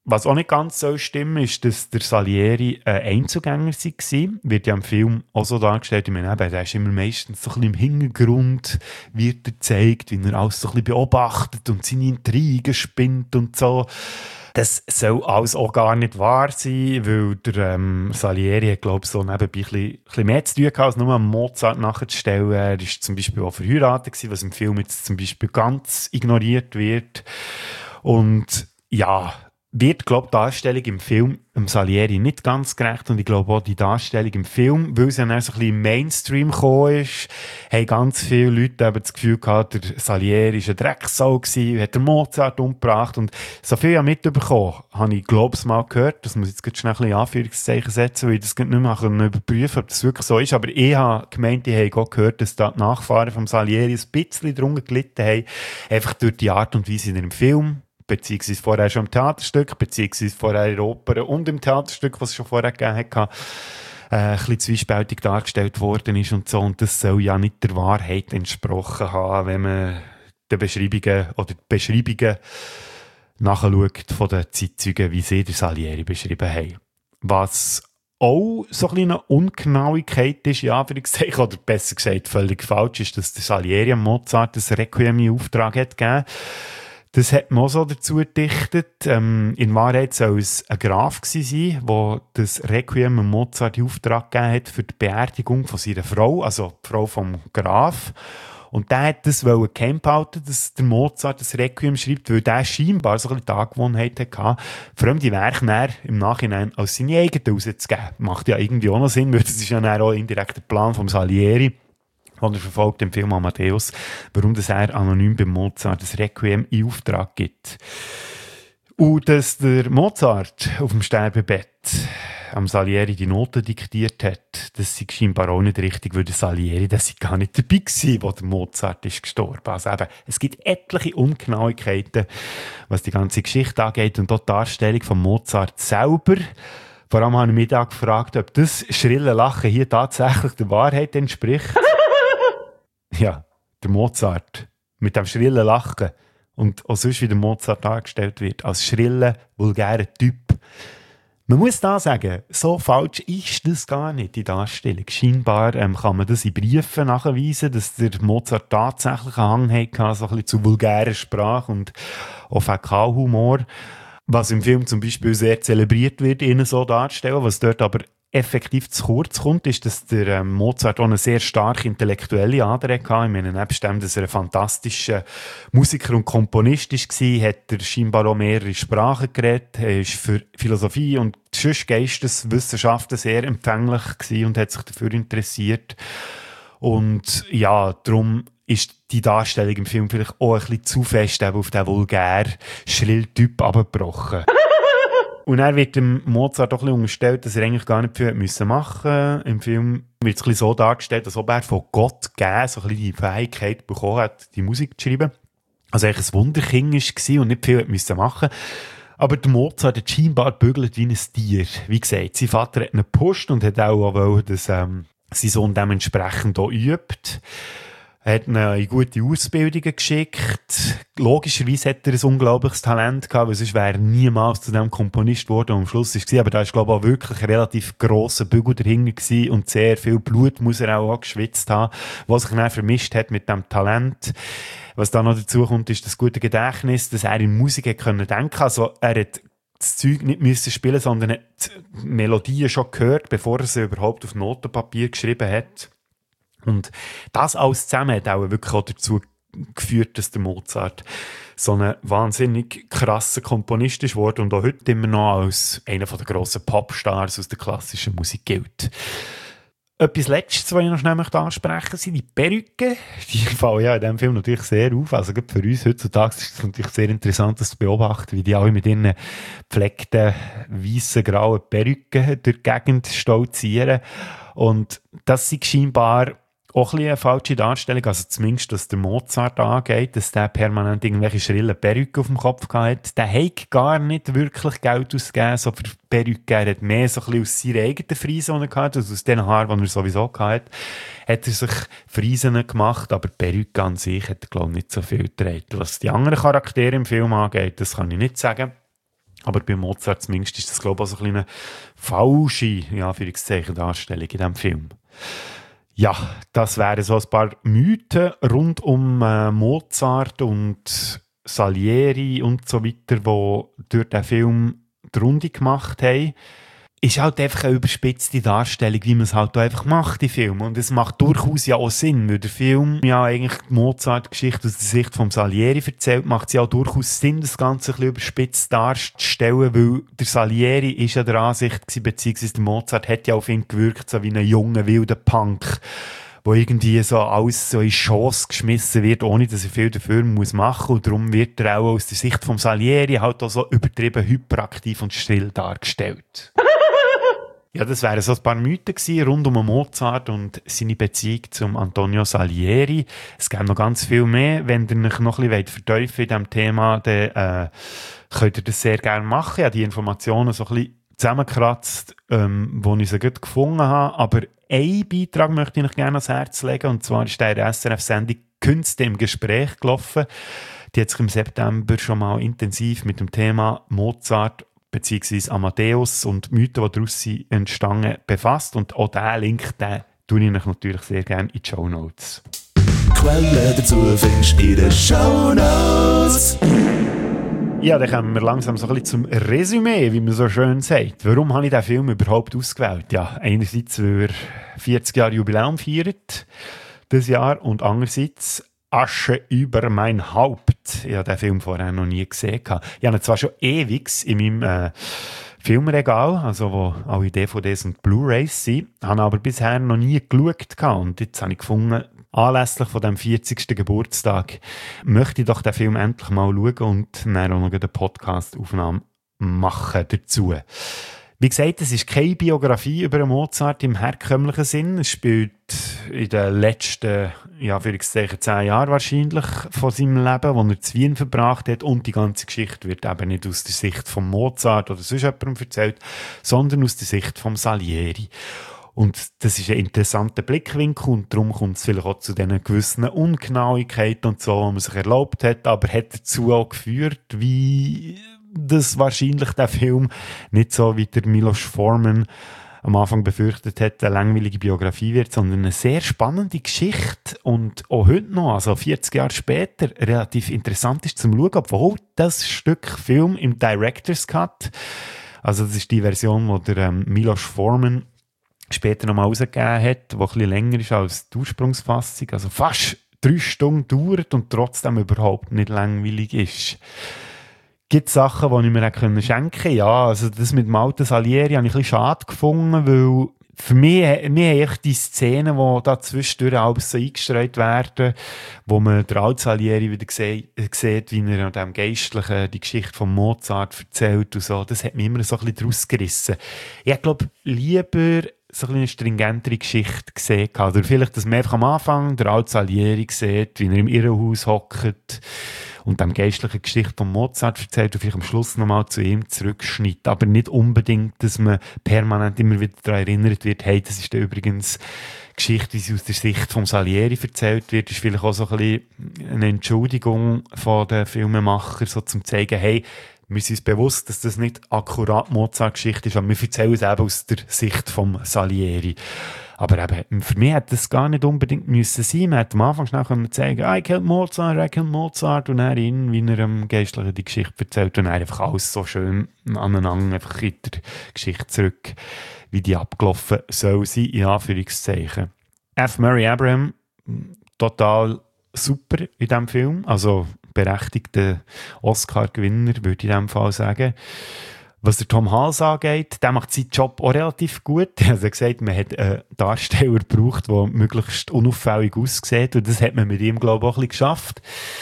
was auch nicht ganz so stimmt, ist, dass der Salieri ein Einzugänger war. Wird ja im Film auch so dargestellt. Ich meine, eben, der ist immer meistens so ein bisschen im Hintergrund, wird er gezeigt, wie er alles so ein bisschen beobachtet und seine Intrigen spinnt und so. Das soll alles auch gar nicht wahr sein, weil der ähm, Salieri hat, glaube ich, so nebenbei ein bisschen, ein bisschen mehr zu tun gehabt, als nur Mozart nachzustellen. Er war zum Beispiel auch verheiratet gewesen, was im Film jetzt zum Beispiel ganz ignoriert wird. Und ja, wird, glaube ich, die Darstellung im Film dem Salieri nicht ganz gerecht. Und ich glaube auch die Darstellung im Film, weil es ja dann so ein bisschen im Mainstream gekommen ist, haben ganz viele Leute eben das Gefühl gehabt, der Salieri war ein Drecksau gewesen, hat den Mozart umgebracht. Und so viel ja mitbekommen, habe ich, glaube ich, mal gehört. Das muss ich jetzt schnell ein bisschen Anführungszeichen setzen, weil ich das nicht mehr überprüfen kann, ob das wirklich so ist. Aber ich habe gemeint, ich habe auch gehört, dass da die Nachfahren vom Salieri ein bisschen darunter gelitten haben. Einfach durch die Art und Weise in dem Film. Beziehungsweise vorher schon im Theaterstück, beziehungsweise vorher in der Oper und im Theaterstück, was es schon vorher gegeben hat, äh, ein bisschen zwiespältig dargestellt worden ist und so. Und das soll ja nicht der Wahrheit entsprochen haben, wenn man die Beschreibungen oder die Beschreibungen nachschaut von den Zeitzeugen, wie sie den Salieri beschrieben haben. Was auch so ein eine Ungenauigkeit ist, ja, Anführungszeichen, oder besser gesagt völlig falsch ist, dass der Salieri am Mozart das Requiem in Auftrag hat gegeben. Das hat man auch so dazu gedichtet. Ähm, in Wahrheit soll es ein Graf gewesen sein, der das Requiem Mozart in Auftrag gegeben hat für die Beerdigung von seiner Frau, also die Frau vom Graf. Und der hat das geheim behalten, dass der Mozart das Requiem schreibt, weil der scheinbar so ein bisschen die Angewohnheit hatte, fremde Werke dann im Nachhinein als seine eigenen rauszugeben. Macht ja irgendwie auch noch Sinn, weil das ist ja dann auch indirekt der Plan vom Salieri, den er verfolgt im Film Amadeus, warum das er anonym bei Mozart das Requiem in Auftrag gibt. Und dass der Mozart auf dem Sterbebett am Salieri die Noten diktiert hat, das sei scheinbar auch nicht richtig, weil der Salieri das sei gar nicht dabei gewesen, wo der Mozart ist gestorben. Also eben, es gibt etliche Ungenauigkeiten, was die ganze Geschichte angeht und auch die Darstellung von Mozart selber. Vor allem habe ich mich da gefragt, ob das schrille Lachen hier tatsächlich der Wahrheit entspricht. Ja, der Mozart mit dem schrillen Lachen und auch sonst, wie der Mozart dargestellt wird, als schrillen, vulgären Typ. Man muss da sagen, so falsch ist das gar nicht, die Darstellung. Scheinbar ähm, kann man das in Briefen nachweisen, dass der Mozart tatsächlich einen Hang hatte, so ein bisschen zu vulgärer Sprache und auch Fäkalhumor, was im Film zum Beispiel sehr zelebriert wird, ihn so darzustellen, was dort aber effektiv zu kurz kommt, ist, dass der ähm, Mozart auch eine sehr starke intellektuelle Ader hatte. Ich meine, nebst dem, dass er ein fantastischer Musiker und Komponist war, hat er scheinbar auch mehrere Sprachen geredet. Er ist für Philosophie und sonst Geisteswissenschaften sehr empfänglich gewesen und hat sich dafür interessiert. Und ja, darum ist die Darstellung im Film vielleicht auch ein bisschen zu fest eben auf den vulgär schrillen Typ abgebrochen. Und dann wird dem Mozart auch ein bisschen unterstellt, dass er eigentlich gar nicht viel machen musste. Im Film wird es ein bisschen so dargestellt, als ob er von Gott gegeben so ein bisschen die Fähigkeit bekommen hat, die Musik zu schreiben. Also eigentlich ein Wunderkind war und nicht viel machen musste. Aber der Mozart hat scheinbar gebügelt wie ein Tier. Wie gesagt, sein Vater hat ihn gepusht und hat auch gewollt, dass ähm, sein Sohn dementsprechend auch übt. Er hat ihn in gute Ausbildungen geschickt. Logischerweise hat er ein unglaubliches Talent gehabt, weil sonst wäre er niemals zu dem Komponist geworden, der am Schluss war. Aber da war, glaube ich, auch wirklich ein relativ grosser Bügel dahinter gewesen und sehr viel Blut muss er auch geschwitzt haben, was sich dann vermischt hat mit dem Talent. Was da noch dazu kommt, ist das gute Gedächtnis, dass er in Musik hat können denken. Also er hat das Zeug nicht müssen spielen, sondern hat die Melodien schon gehört, bevor er sie überhaupt auf Notenpapier geschrieben hat. Und das alles zusammen hat auch wirklich auch dazu geführt, dass der Mozart so ein wahnsinnig krasser Komponist ist worden und auch heute immer noch als einer der grossen Popstars aus der klassischen Musik gilt. Etwas Letztes, was ich noch schnell ansprechen möchte, sind die Perücken. Die fallen ja in diesem Film natürlich sehr auf. Also gerade für uns heutzutage ist es natürlich sehr interessant, das zu beobachten, wie die alle mit ihren gepflegten, weißen, grauen Perücken durch die Gegend stolzieren. Und das sind scheinbar auch ein bisschen eine falsche Darstellung, also zumindest, was der Mozart angeht, dass der permanent irgendwelche schrillen Perücken auf dem Kopf hatte. Der hat gar nicht wirklich Geld ausgegeben, so für Perücken. Er hat mehr so ein bisschen aus seiner eigenen Frise, die er hatte, also aus den Haaren, die er sowieso hatte, hat er sich Friesen gemacht, aber Perücke an sich hat er, glaube ich, nicht so viel getragen. Was die anderen Charaktere im Film angeht, das kann ich nicht sagen. Aber bei Mozart zumindest ist das, glaube ich, auch so ein eine falsche, ja, Anführungszeichen, Darstellung in diesem Film. Ja, das wären so ein paar Mythen rund um äh, Mozart und Salieri und so weiter, die durch den Film die Runde gemacht haben. Ist halt einfach eine überspitzte Darstellung, wie man es halt einfach macht, die Filme. Und es macht durchaus ja auch Sinn, weil der Film ja eigentlich die Mozart-Geschichte aus der Sicht von Salieri erzählt, macht es ja auch durchaus Sinn, das Ganze ein bisschen überspitzt darzustellen, weil der Salieri ist ja der Ansicht gewesen, beziehungsweise der Mozart hat ja auf ihn gewirkt, so wie ein junger, wilder Punk, wo irgendwie so alles so in Chance geschmissen wird, ohne dass er viel dafür muss machen. Und darum wird er auch aus der Sicht von Salieri halt auch so übertrieben hyperaktiv und still dargestellt. Ja, das wären so ein paar Mythen gewesen, rund um Mozart und seine Beziehung zum Antonio Salieri. Es gibt noch ganz viel mehr. Wenn ihr euch noch ein bisschen vertiefen in diesem Thema, dann äh, könnt ihr das sehr gerne machen. Ich habe die Informationen so ein bisschen zusammengekratzt, ähm, wo ich sie gut gefunden habe. Aber einen Beitrag möchte ich euch gerne ans Herz legen. Und zwar ist der S R F-Sendung «Künste im Gespräch» gelaufen. Die hat sich im September schon mal intensiv mit dem Thema Mozart beziehungsweise Amadeus und Mythen, die daraus sind, entstanden, befasst. Und auch diesen Link, den tue ich euch natürlich sehr gerne in die Shownotes. Quellen dazu findest du in den Shownotes. Ja, dann kommen wir langsam so ein bisschen zum Resümee, wie man so schön sagt. Warum habe ich diesen Film überhaupt ausgewählt? Ja, einerseits, weil er vierzig Jahre Jubiläum feiert, dieses Jahr, und andererseits Asche über mein Haupt. Ich habe den Film vorher noch nie gesehen. Ich habe ihn zwar schon ewig in meinem äh, Filmregal, also wo alle D V Ds und Blu-rays sind, habe aber bisher noch nie geschaut. Und jetzt habe ich gefunden, anlässlich von dem vierzigsten Geburtstag möchte ich doch den Film endlich mal schauen und dann auch noch eine Podcast-Aufnahme machen dazu. Wie gesagt, es ist keine Biografie über Mozart im herkömmlichen Sinn. Es spielt in den letzten, ja, für zehn Jahren wahrscheinlich von seinem Leben, wo er zu Wien verbracht hat. Und die ganze Geschichte wird eben nicht aus der Sicht von Mozart oder sonst jemandem erzählt, sondern aus der Sicht von Salieri. Und das ist ein interessanter Blickwinkel und darum kommt es vielleicht auch zu diesen gewissen Ungenauigkeiten und so, die man sich erlaubt hat, aber hat dazu auch geführt, wie das wahrscheinlich der Film nicht so wie der Milos Forman am Anfang befürchtet hat, eine langweilige Biografie wird, sondern eine sehr spannende Geschichte und auch heute noch, also vierzig Jahre später, relativ interessant ist zum Schauen, obwohl das Stück Film im Director's Cut, also das ist die Version, die der ähm, Milos Forman später nochmal rausgegeben hat, die ein bisschen länger ist als die Ursprungsfassung, also fast drei Stunden dauert und trotzdem überhaupt nicht langweilig ist. Gibt es Sachen, die ich mir auch schenken konnte? Ja, also das mit dem alten Salieri habe ich ein bisschen schade gefunden, weil für mich, mir haben echt die Szenen, die da zwischendurch alles so eingestreut werden, wo man den alten Salieri wieder sieht, wie er an dem Geistlichen die Geschichte von Mozart erzählt und so, das hat mich immer so ein bisschen draus gerissen. Ich glaube, lieber so eine stringentere Geschichte gesehen. Oder vielleicht, dass man einfach am Anfang der alte Salieri sieht, wie er im Irrenhaus hockt und dem geistlichen Geschichte von Mozart erzählt und vielleicht am Schluss nochmal zu ihm zurückschneidet. Aber nicht unbedingt, dass man permanent immer wieder daran erinnert wird, hey, das ist da übrigens Geschichte, wie sie aus der Sicht von Salieri erzählt wird, ist vielleicht auch so ein bisschen eine Entschuldigung von den Filmemachern, so zum zeigen, hey, wir sind uns bewusst, dass das nicht akkurat Mozart-Geschichte ist, aber wir erzählen es eben aus der Sicht von Salieri. Aber eben, für mich hätte das gar nicht unbedingt müssen sein. Man hätte am Anfang schnell können zeigen, ah, ich kenne Mozart, er kennt Mozart, und er ihn, wie er am Geistlichen die Geschichte erzählt, und er einfach alles so schön aneinander, einfach in der Geschichte zurück, wie die abgelaufen soll sein, in Anführungszeichen. F. Murray Abraham, total super in diesem Film, also berechtigter Oscar-Gewinner, würde ich in diesem Fall sagen. Was der Tom Hals angeht, der macht seinen Job auch relativ gut. Er hat gesagt, man hat einen Darsteller gebraucht, der möglichst unauffällig aussieht, und das hat man mit ihm, glaube ich, auch ein bisschen geschafft.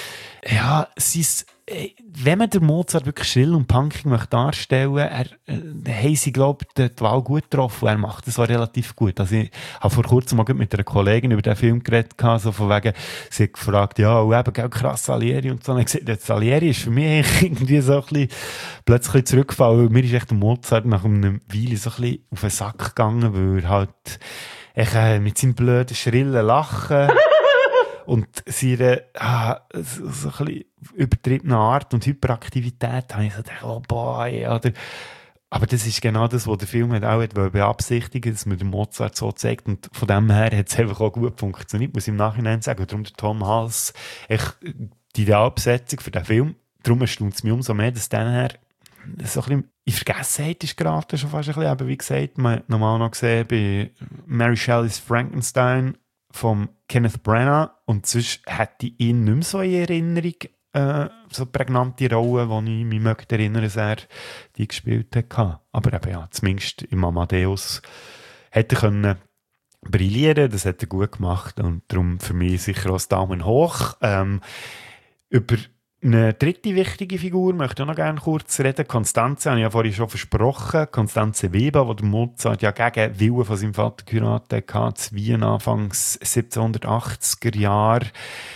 Ja, es ist, wenn man den Mozart wirklich schrill und punkig möchte darstellen, er, äh, haben sie, glaube ich, die Wahl gut getroffen. Er macht das auch relativ gut. Also ich habe vor kurzem mal mit einer Kollegin über den Film geredet, so von wegen, sie hat gefragt, ja, und eben, gell, krass, Salieri und so. Und ich habe gesagt, Salieri ist für mich irgendwie so ein bisschen plötzlich zurückgefallen, weil mir ist echt der Mozart nach einer Weile so ein bisschen auf den Sack gegangen, weil er halt echt, äh, mit seinem blöden, schrillen Lachen und seine ah, so, so ein bisschen übertriebene Art und Hyperaktivität, habe ich so gedacht, oh boy, oder... Aber das ist genau das, was der Film hat auch beabsichtigen, dass man den Mozart so zeigt. Und von dem her hat es einfach auch gut funktioniert, muss ich im Nachhinein sagen. Und darum der Tom Hals, echt die Idealbesetzung für den Film. Darum erstaunt es mich umso mehr, dass dann her so ein bisschen in Vergessenheit ist geraten, schon fast ein bisschen. Aber wie gesagt, man hat nochmal noch gesehen bei Mary Shelley's Frankenstein von Kenneth Branagh. Und sonst hätte ich ihn nicht mehr so in Erinnerung. Äh, so prägnante Rolle, die ich mich möchte erinnern, dass er die gespielt hat. Aber eben, ja, zumindest im Amadeus hätte er können brillieren, das hat er gut gemacht und darum für mich sicher auch Daumen hoch. Ähm, über eine dritte wichtige Figur möchte ich auch noch gerne kurz reden. Constanze, habe ich ja vorhin schon versprochen. Constanze Weber, die der Mozart ja gegen Willen von seinem Vater geheiratet hat, zu Wien Anfangs siebzehnhundertachtziger Jahre.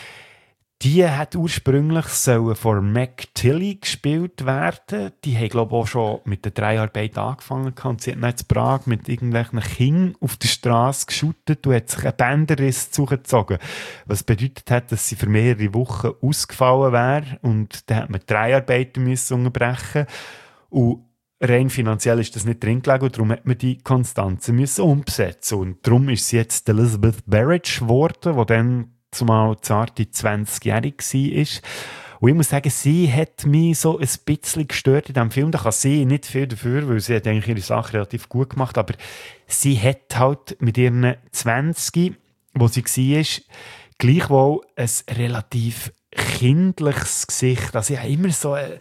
Die hat ursprünglich sollen von Mac Tilly gespielt werden. Die haben, glaube ich, auch schon mit der Dreharbeiten angefangen. Und sie hat dann in Prag mit irgendwelchen Kindern auf der Straße geschootet und hat sich einen Bänderriss zugezogen. Was bedeutet hat, dass sie für mehrere Wochen ausgefallen wäre. Und dann hat man die Dreharbeiten müssen unterbrechen. Und rein finanziell ist das nicht drin gelegen und darum hat man die Konstanze müssen umsetzen. Und darum ist sie jetzt Elizabeth Barrett geworden, die dann zumal zarte zwanzigjährig war. Und ich muss sagen, sie hat mich so ein bisschen gestört in diesem Film. Da kann sie nicht viel dafür, weil sie hat eigentlich ihre Sache relativ gut gemacht, aber sie hat halt mit ihren zwanzig, wo sie war, gleichwohl ein relativ kindliches Gesicht. Also ich habe immer so eine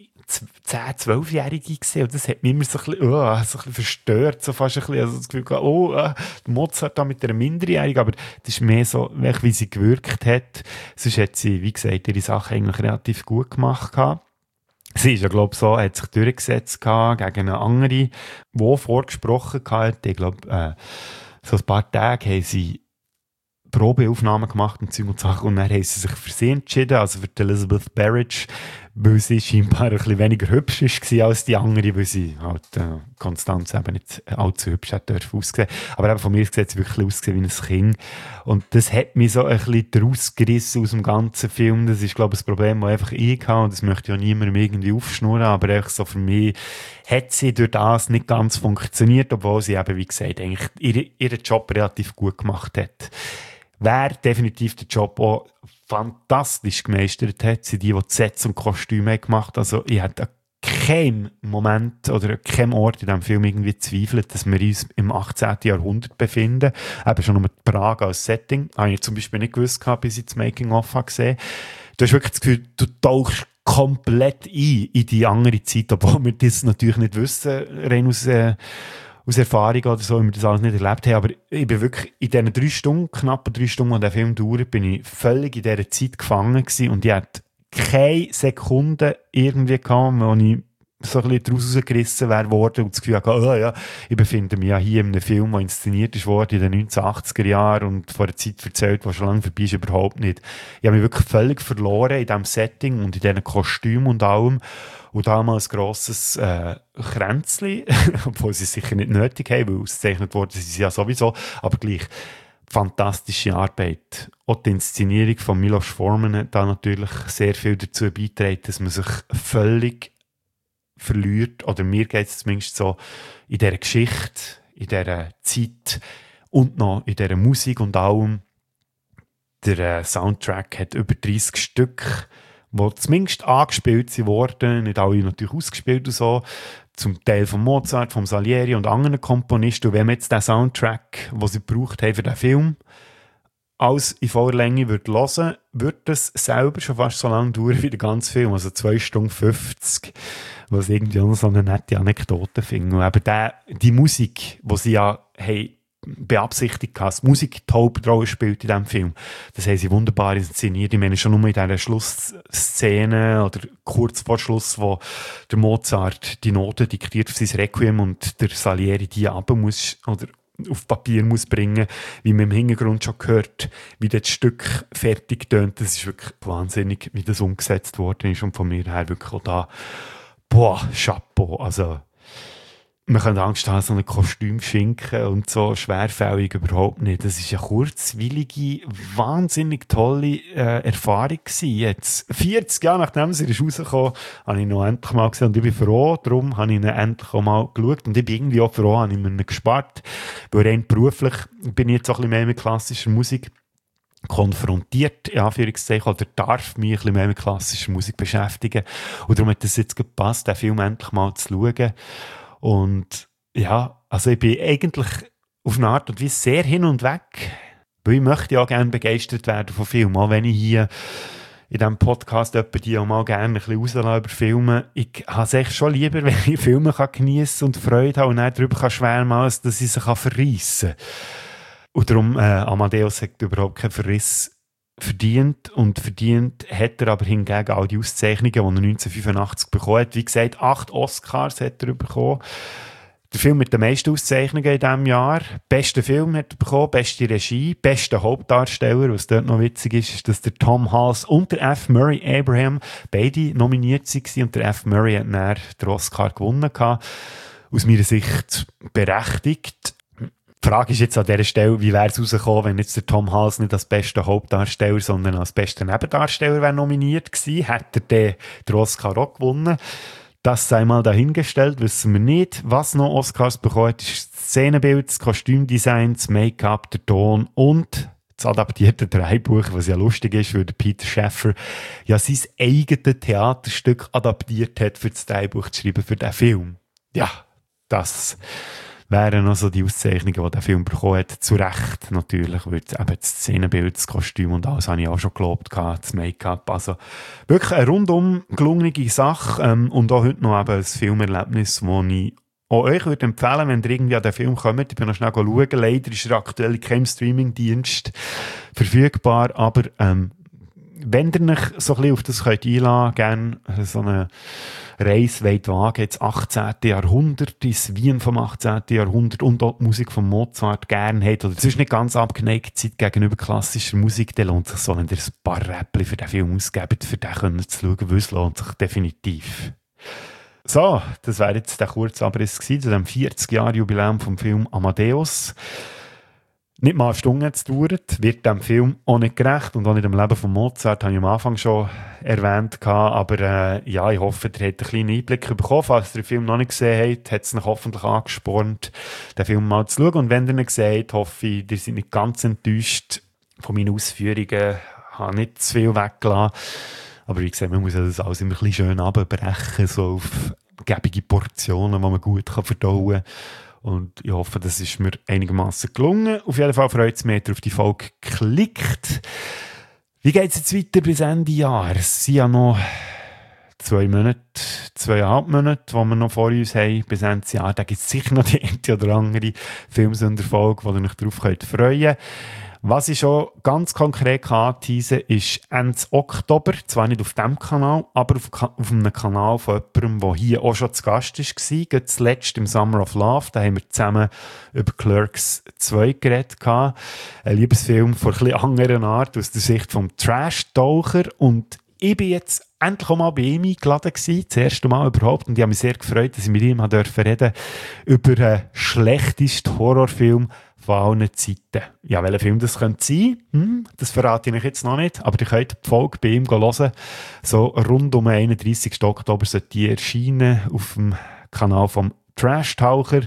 zehn-, zwölfjährige gesehen und das hat mich immer so ein bisschen, oh, so ein bisschen verstört, so fast ein bisschen, also das Gefühl gehabt, oh, äh, Mozart da mit einer Minderjährigen, aber das ist mehr so, wie sie gewirkt hat. Sonst hat sie, wie gesagt, ihre Sache eigentlich relativ gut gemacht gehabt. Sie ist ja, glaube ich, so, hat sich durchgesetzt gehabt gegen eine andere, die vorgesprochen hat. Ich glaube, äh, so ein paar Tage haben sie Probeaufnahmen gemacht und Zeug und Sachen und dann haben sie sich für sie entschieden, also für die Elizabeth Barrett, weil sie scheinbar ein bisschen weniger hübsch war als die andere, weil sie halt äh, Konstanz eben nicht allzu hübsch hat dürfen aussehen. Aber eben von mir sieht sie wirklich ausgesehen wie ein Kind. Und das hat mich so ein bisschen rausgerissen aus dem ganzen Film. Das ist, glaube ich, das Problem, das einfach ich habe und das möchte ja niemandem irgendwie aufschnurren, aber einfach so für mich hat sie durch das nicht ganz funktioniert, obwohl sie eben, wie gesagt, eigentlich ihre, ihren Job relativ gut gemacht hat. Wer definitiv den Job auch fantastisch gemeistert hat, sind die, die die Sets und Kostüme gemacht haben. Also ich hätte an keinem Moment oder an keinem Ort in diesem Film irgendwie zweifelt, dass wir uns im achtzehnten Jahrhundert befinden. Eben schon nur Prag als Setting. Habe ich zum Beispiel nicht gewusst, bis ich das Making-of gesehen habe. Du hast wirklich das Gefühl, du tauchst komplett ein in die andere Zeit, obwohl wir das natürlich nicht wissen, rein aus... Äh, aus Erfahrung oder so, wenn wir das alles nicht erlebt haben. Aber ich bin wirklich in diesen drei Stunden, knapp drei Stunden, die der Film dauert, bin ich völlig in dieser Zeit gefangen gewesen und ich hatte keine Sekunde irgendwie gehabt, wo ich so ein bisschen daraus rausgerissen wäre worden und das Gefühl hatte, oh ja, ich befinde mich ja hier in einem Film, der inszeniert ist worden in den neunzehnhundertachtziger Jahren und vor einer Zeit erzählt, die schon lange vorbei ist, überhaupt nicht. Ich habe mich wirklich völlig verloren in diesem Setting und in diesen Kostümen und allem. Und damals ein grosses äh, Kränzchen, obwohl sie es sicher nicht nötig haben, weil ausgezeichnet worden sind sie ja sowieso, aber gleich fantastische Arbeit. Auch die Inszenierung von Milos Forman hat da natürlich sehr viel dazu beigetragen, dass man sich völlig verliert, oder mir geht es zumindest so, in dieser Geschichte, in dieser Zeit und noch in dieser Musik und allem. Der äh, Soundtrack hat über dreißig Stück, die zumindest angespielt wurden, nicht alle natürlich ausgespielt und so, zum Teil von Mozart, vom Salieri und anderen Komponisten. Und wenn man jetzt den Soundtrack, den sie gebraucht haben für den Film, alles in Vorlänge würde hören, würde das selber schon fast so lange dauern wie der ganze Film, also zwei Stunden fünfzig, was irgendwie auch so eine nette Anekdote finde. Aber der, die Musik, die sie ja haben, beabsichtigt hat, die Musik die Hauptrolle spielt in diesem Film. Das haben sie wunderbar inszeniert. Ich meine schon nur in dieser Schlussszene oder kurz vor Schluss, wo der Mozart die Noten diktiert für sein Requiem und der Salieri die runter muss oder auf Papier muss bringen, wie man im Hintergrund schon gehört, wie das Stück fertig tönt. Das ist wirklich wahnsinnig, wie das umgesetzt worden ist und von mir her wirklich auch da, boah, Chapeau. Also man könnte Angst haben, so ein Kostüm schinken und so schwerfällig überhaupt nicht. Das ist eine kurzwillige, wahnsinnig tolle äh, Erfahrung gewesen. Jetzt, vierzig Jahre nachdem sie rausgekommen ist, habe ich noch endlich mal gesehen und ich bin froh, darum habe ich ihn endlich auch mal geschaut und ich bin irgendwie auch froh, habe ich mir ihn gespart, weil rein beruflich bin ich jetzt auch ein bisschen mehr mit klassischer Musik konfrontiert, in Anführungszeichen, oder darf mich ein bisschen mehr mit klassischer Musik beschäftigen und darum hat es jetzt gepasst, den Film endlich mal zu schauen. Und ja, also ich bin eigentlich auf eine Art und Weise sehr hin und weg, weil ich möchte ja gerne begeistert werden von Filmen, auch wenn ich hier in diesem Podcast etwa die auch mal gerne ein bisschen rauslasse über Filme. Ich habe es echt schon lieber, wenn ich Filme geniessen und Freude habe und dann darüber schwärmen kann, als dass ich sie verreissen kann. Und darum, äh, Amadeus hat überhaupt keinen Verriss verdient und verdient hat er aber hingegen all die Auszeichnungen, die er neunzehnhundertfünfundachtzig bekommen hat. Wie gesagt, acht Oscars hat er bekommen. Der Film mit den meisten Auszeichnungen in diesem Jahr. Bester Film hat er bekommen, beste Regie, bester Hauptdarsteller. Was dort noch witzig ist, ist, dass der Tom Hanks und der F. Murray Abraham beide nominiert waren und der F. Murray hat dann den Oscar gewonnen. Aus meiner Sicht berechtigt. Die Frage ist jetzt an dieser Stelle, wie wäre es rausgekommen, wenn jetzt der Tom Hanks nicht als bester Hauptdarsteller, sondern als bester Nebendarsteller wäre nominiert gewesen? Hätte er den Oscar auch gewonnen? Das sei mal dahingestellt, wissen wir nicht. Was noch Oscars bekommen hat, ist das Szenenbild, das Kostümdesign, das Make-up, der Ton und das adaptierte Drehbuch, was ja lustig ist, weil der Peter Shaffer ja sein eigenes Theaterstück adaptiert hat, für das Drehbuch zu schreiben, für den Film. Ja, das wären noch so die Auszeichnungen, die der Film bekommen hat. Zu Recht natürlich, weil eben das Szenenbild, das Kostüm und alles habe ich auch schon gelobt, das Make-up. Also wirklich eine rundum gelungene Sache ähm, und auch heute noch eben ein Filmerlebnis, das ich auch euch würde empfehlen, wenn ihr irgendwie an den Film kommt. Ich bin noch schnell schauen. Leider ist er aktuell in keinem Streaming-Dienst verfügbar, aber ähm, wenn ihr euch so ein bisschen auf das könnt einlassen, gerne so eine Reise weit wagen, ins achtzehnten. Jahrhundert, ins Wien vom achtzehnten. Jahrhundert und auch die Musik von Mozart gerne habt oder sonst nicht ganz abgeneigt seid gegenüber klassischer Musik, dann lohnt sich so, wenn ihr ein paar Räppchen für den Film ausgebt, für den können zu schauen, weil es lohnt sich definitiv. So, das wäre jetzt der kurze Abriss gewesen zu dem vierzig Jahre Jubiläum vom Film Amadeus. Nicht mal eine Stunde hat es gedauert, wird dem Film auch nicht gerecht und auch nicht dem Leben von Mozart, habe ich am Anfang schon erwähnt, aber äh, ja, ich hoffe, ihr habt einen kleinen Einblick bekommen. Falls ihr den Film noch nicht gesehen habt, hat es euch hoffentlich angespornt, den Film mal zu schauen. Und wenn ihr ihn gesehen habt, hoffe ich, ihr seid nicht ganz enttäuscht von meinen Ausführungen. Ich habe nicht zu viel weggelassen. Aber wie gesagt, man muss das alles immer ein bisschen schön runterbrechen, so auf gebige Portionen, die man gut verdauen kann. Und ich hoffe, das ist mir einigermaßen gelungen. Auf jeden Fall freut es mich, dass ihr auf die Folge geklickt. Wie geht es jetzt weiter bis Ende Jahr? Es sind ja noch zwei Monate, zweieinhalb Monate, die wir noch vor uns haben bis Ende Jahr. Da gibt es sicher noch die eine oder andere Filmsünderfolge, wo ihr euch darauf freuen könnt. Was ich schon ganz konkret anteasen kann, ist Ende Oktober, zwar nicht auf diesem Kanal, aber auf, auf einem Kanal von jemandem, der hier auch schon zu Gast war, gerade zuletzt im Summer of Love, da haben wir zusammen über Clerks zwei geredet. Ein Liebesfilm von ein bisschen anderer Art, aus der Sicht vom Trash-Taucher, und ich bin jetzt endlich auch mal bei ihm eingeladen gewesen, das erste Mal überhaupt, und ich habe mich sehr gefreut, dass ich mit ihm reden durfte über den schlechtesten Horrorfilm von allen Zeiten. Ja, welcher Film das könnte sein, hm, das verrate ich euch jetzt noch nicht, aber ihr könnt die Folge bei ihm hören. So rund um den einunddreissigsten Oktober sollte die erscheinen auf dem Kanal vom Trash-Taucher.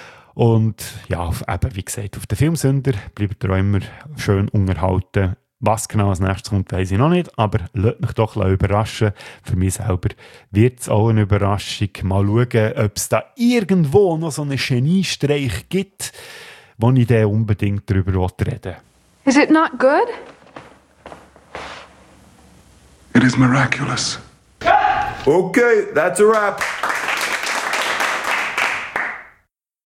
Und ja, auf, eben, wie gesagt, auf den Filmsünder bleibt ihr auch immer schön unterhalten. Was genau als nächstes kommt, weiss ich noch nicht, aber lasst mich doch überraschen. Für mich selber wird es auch eine Überraschung. Mal schauen, ob es da irgendwo noch so einen Geniestreich gibt, wo ich dann unbedingt darüber reden will. Is it not good? It is miraculous. Okay, that's a wrap.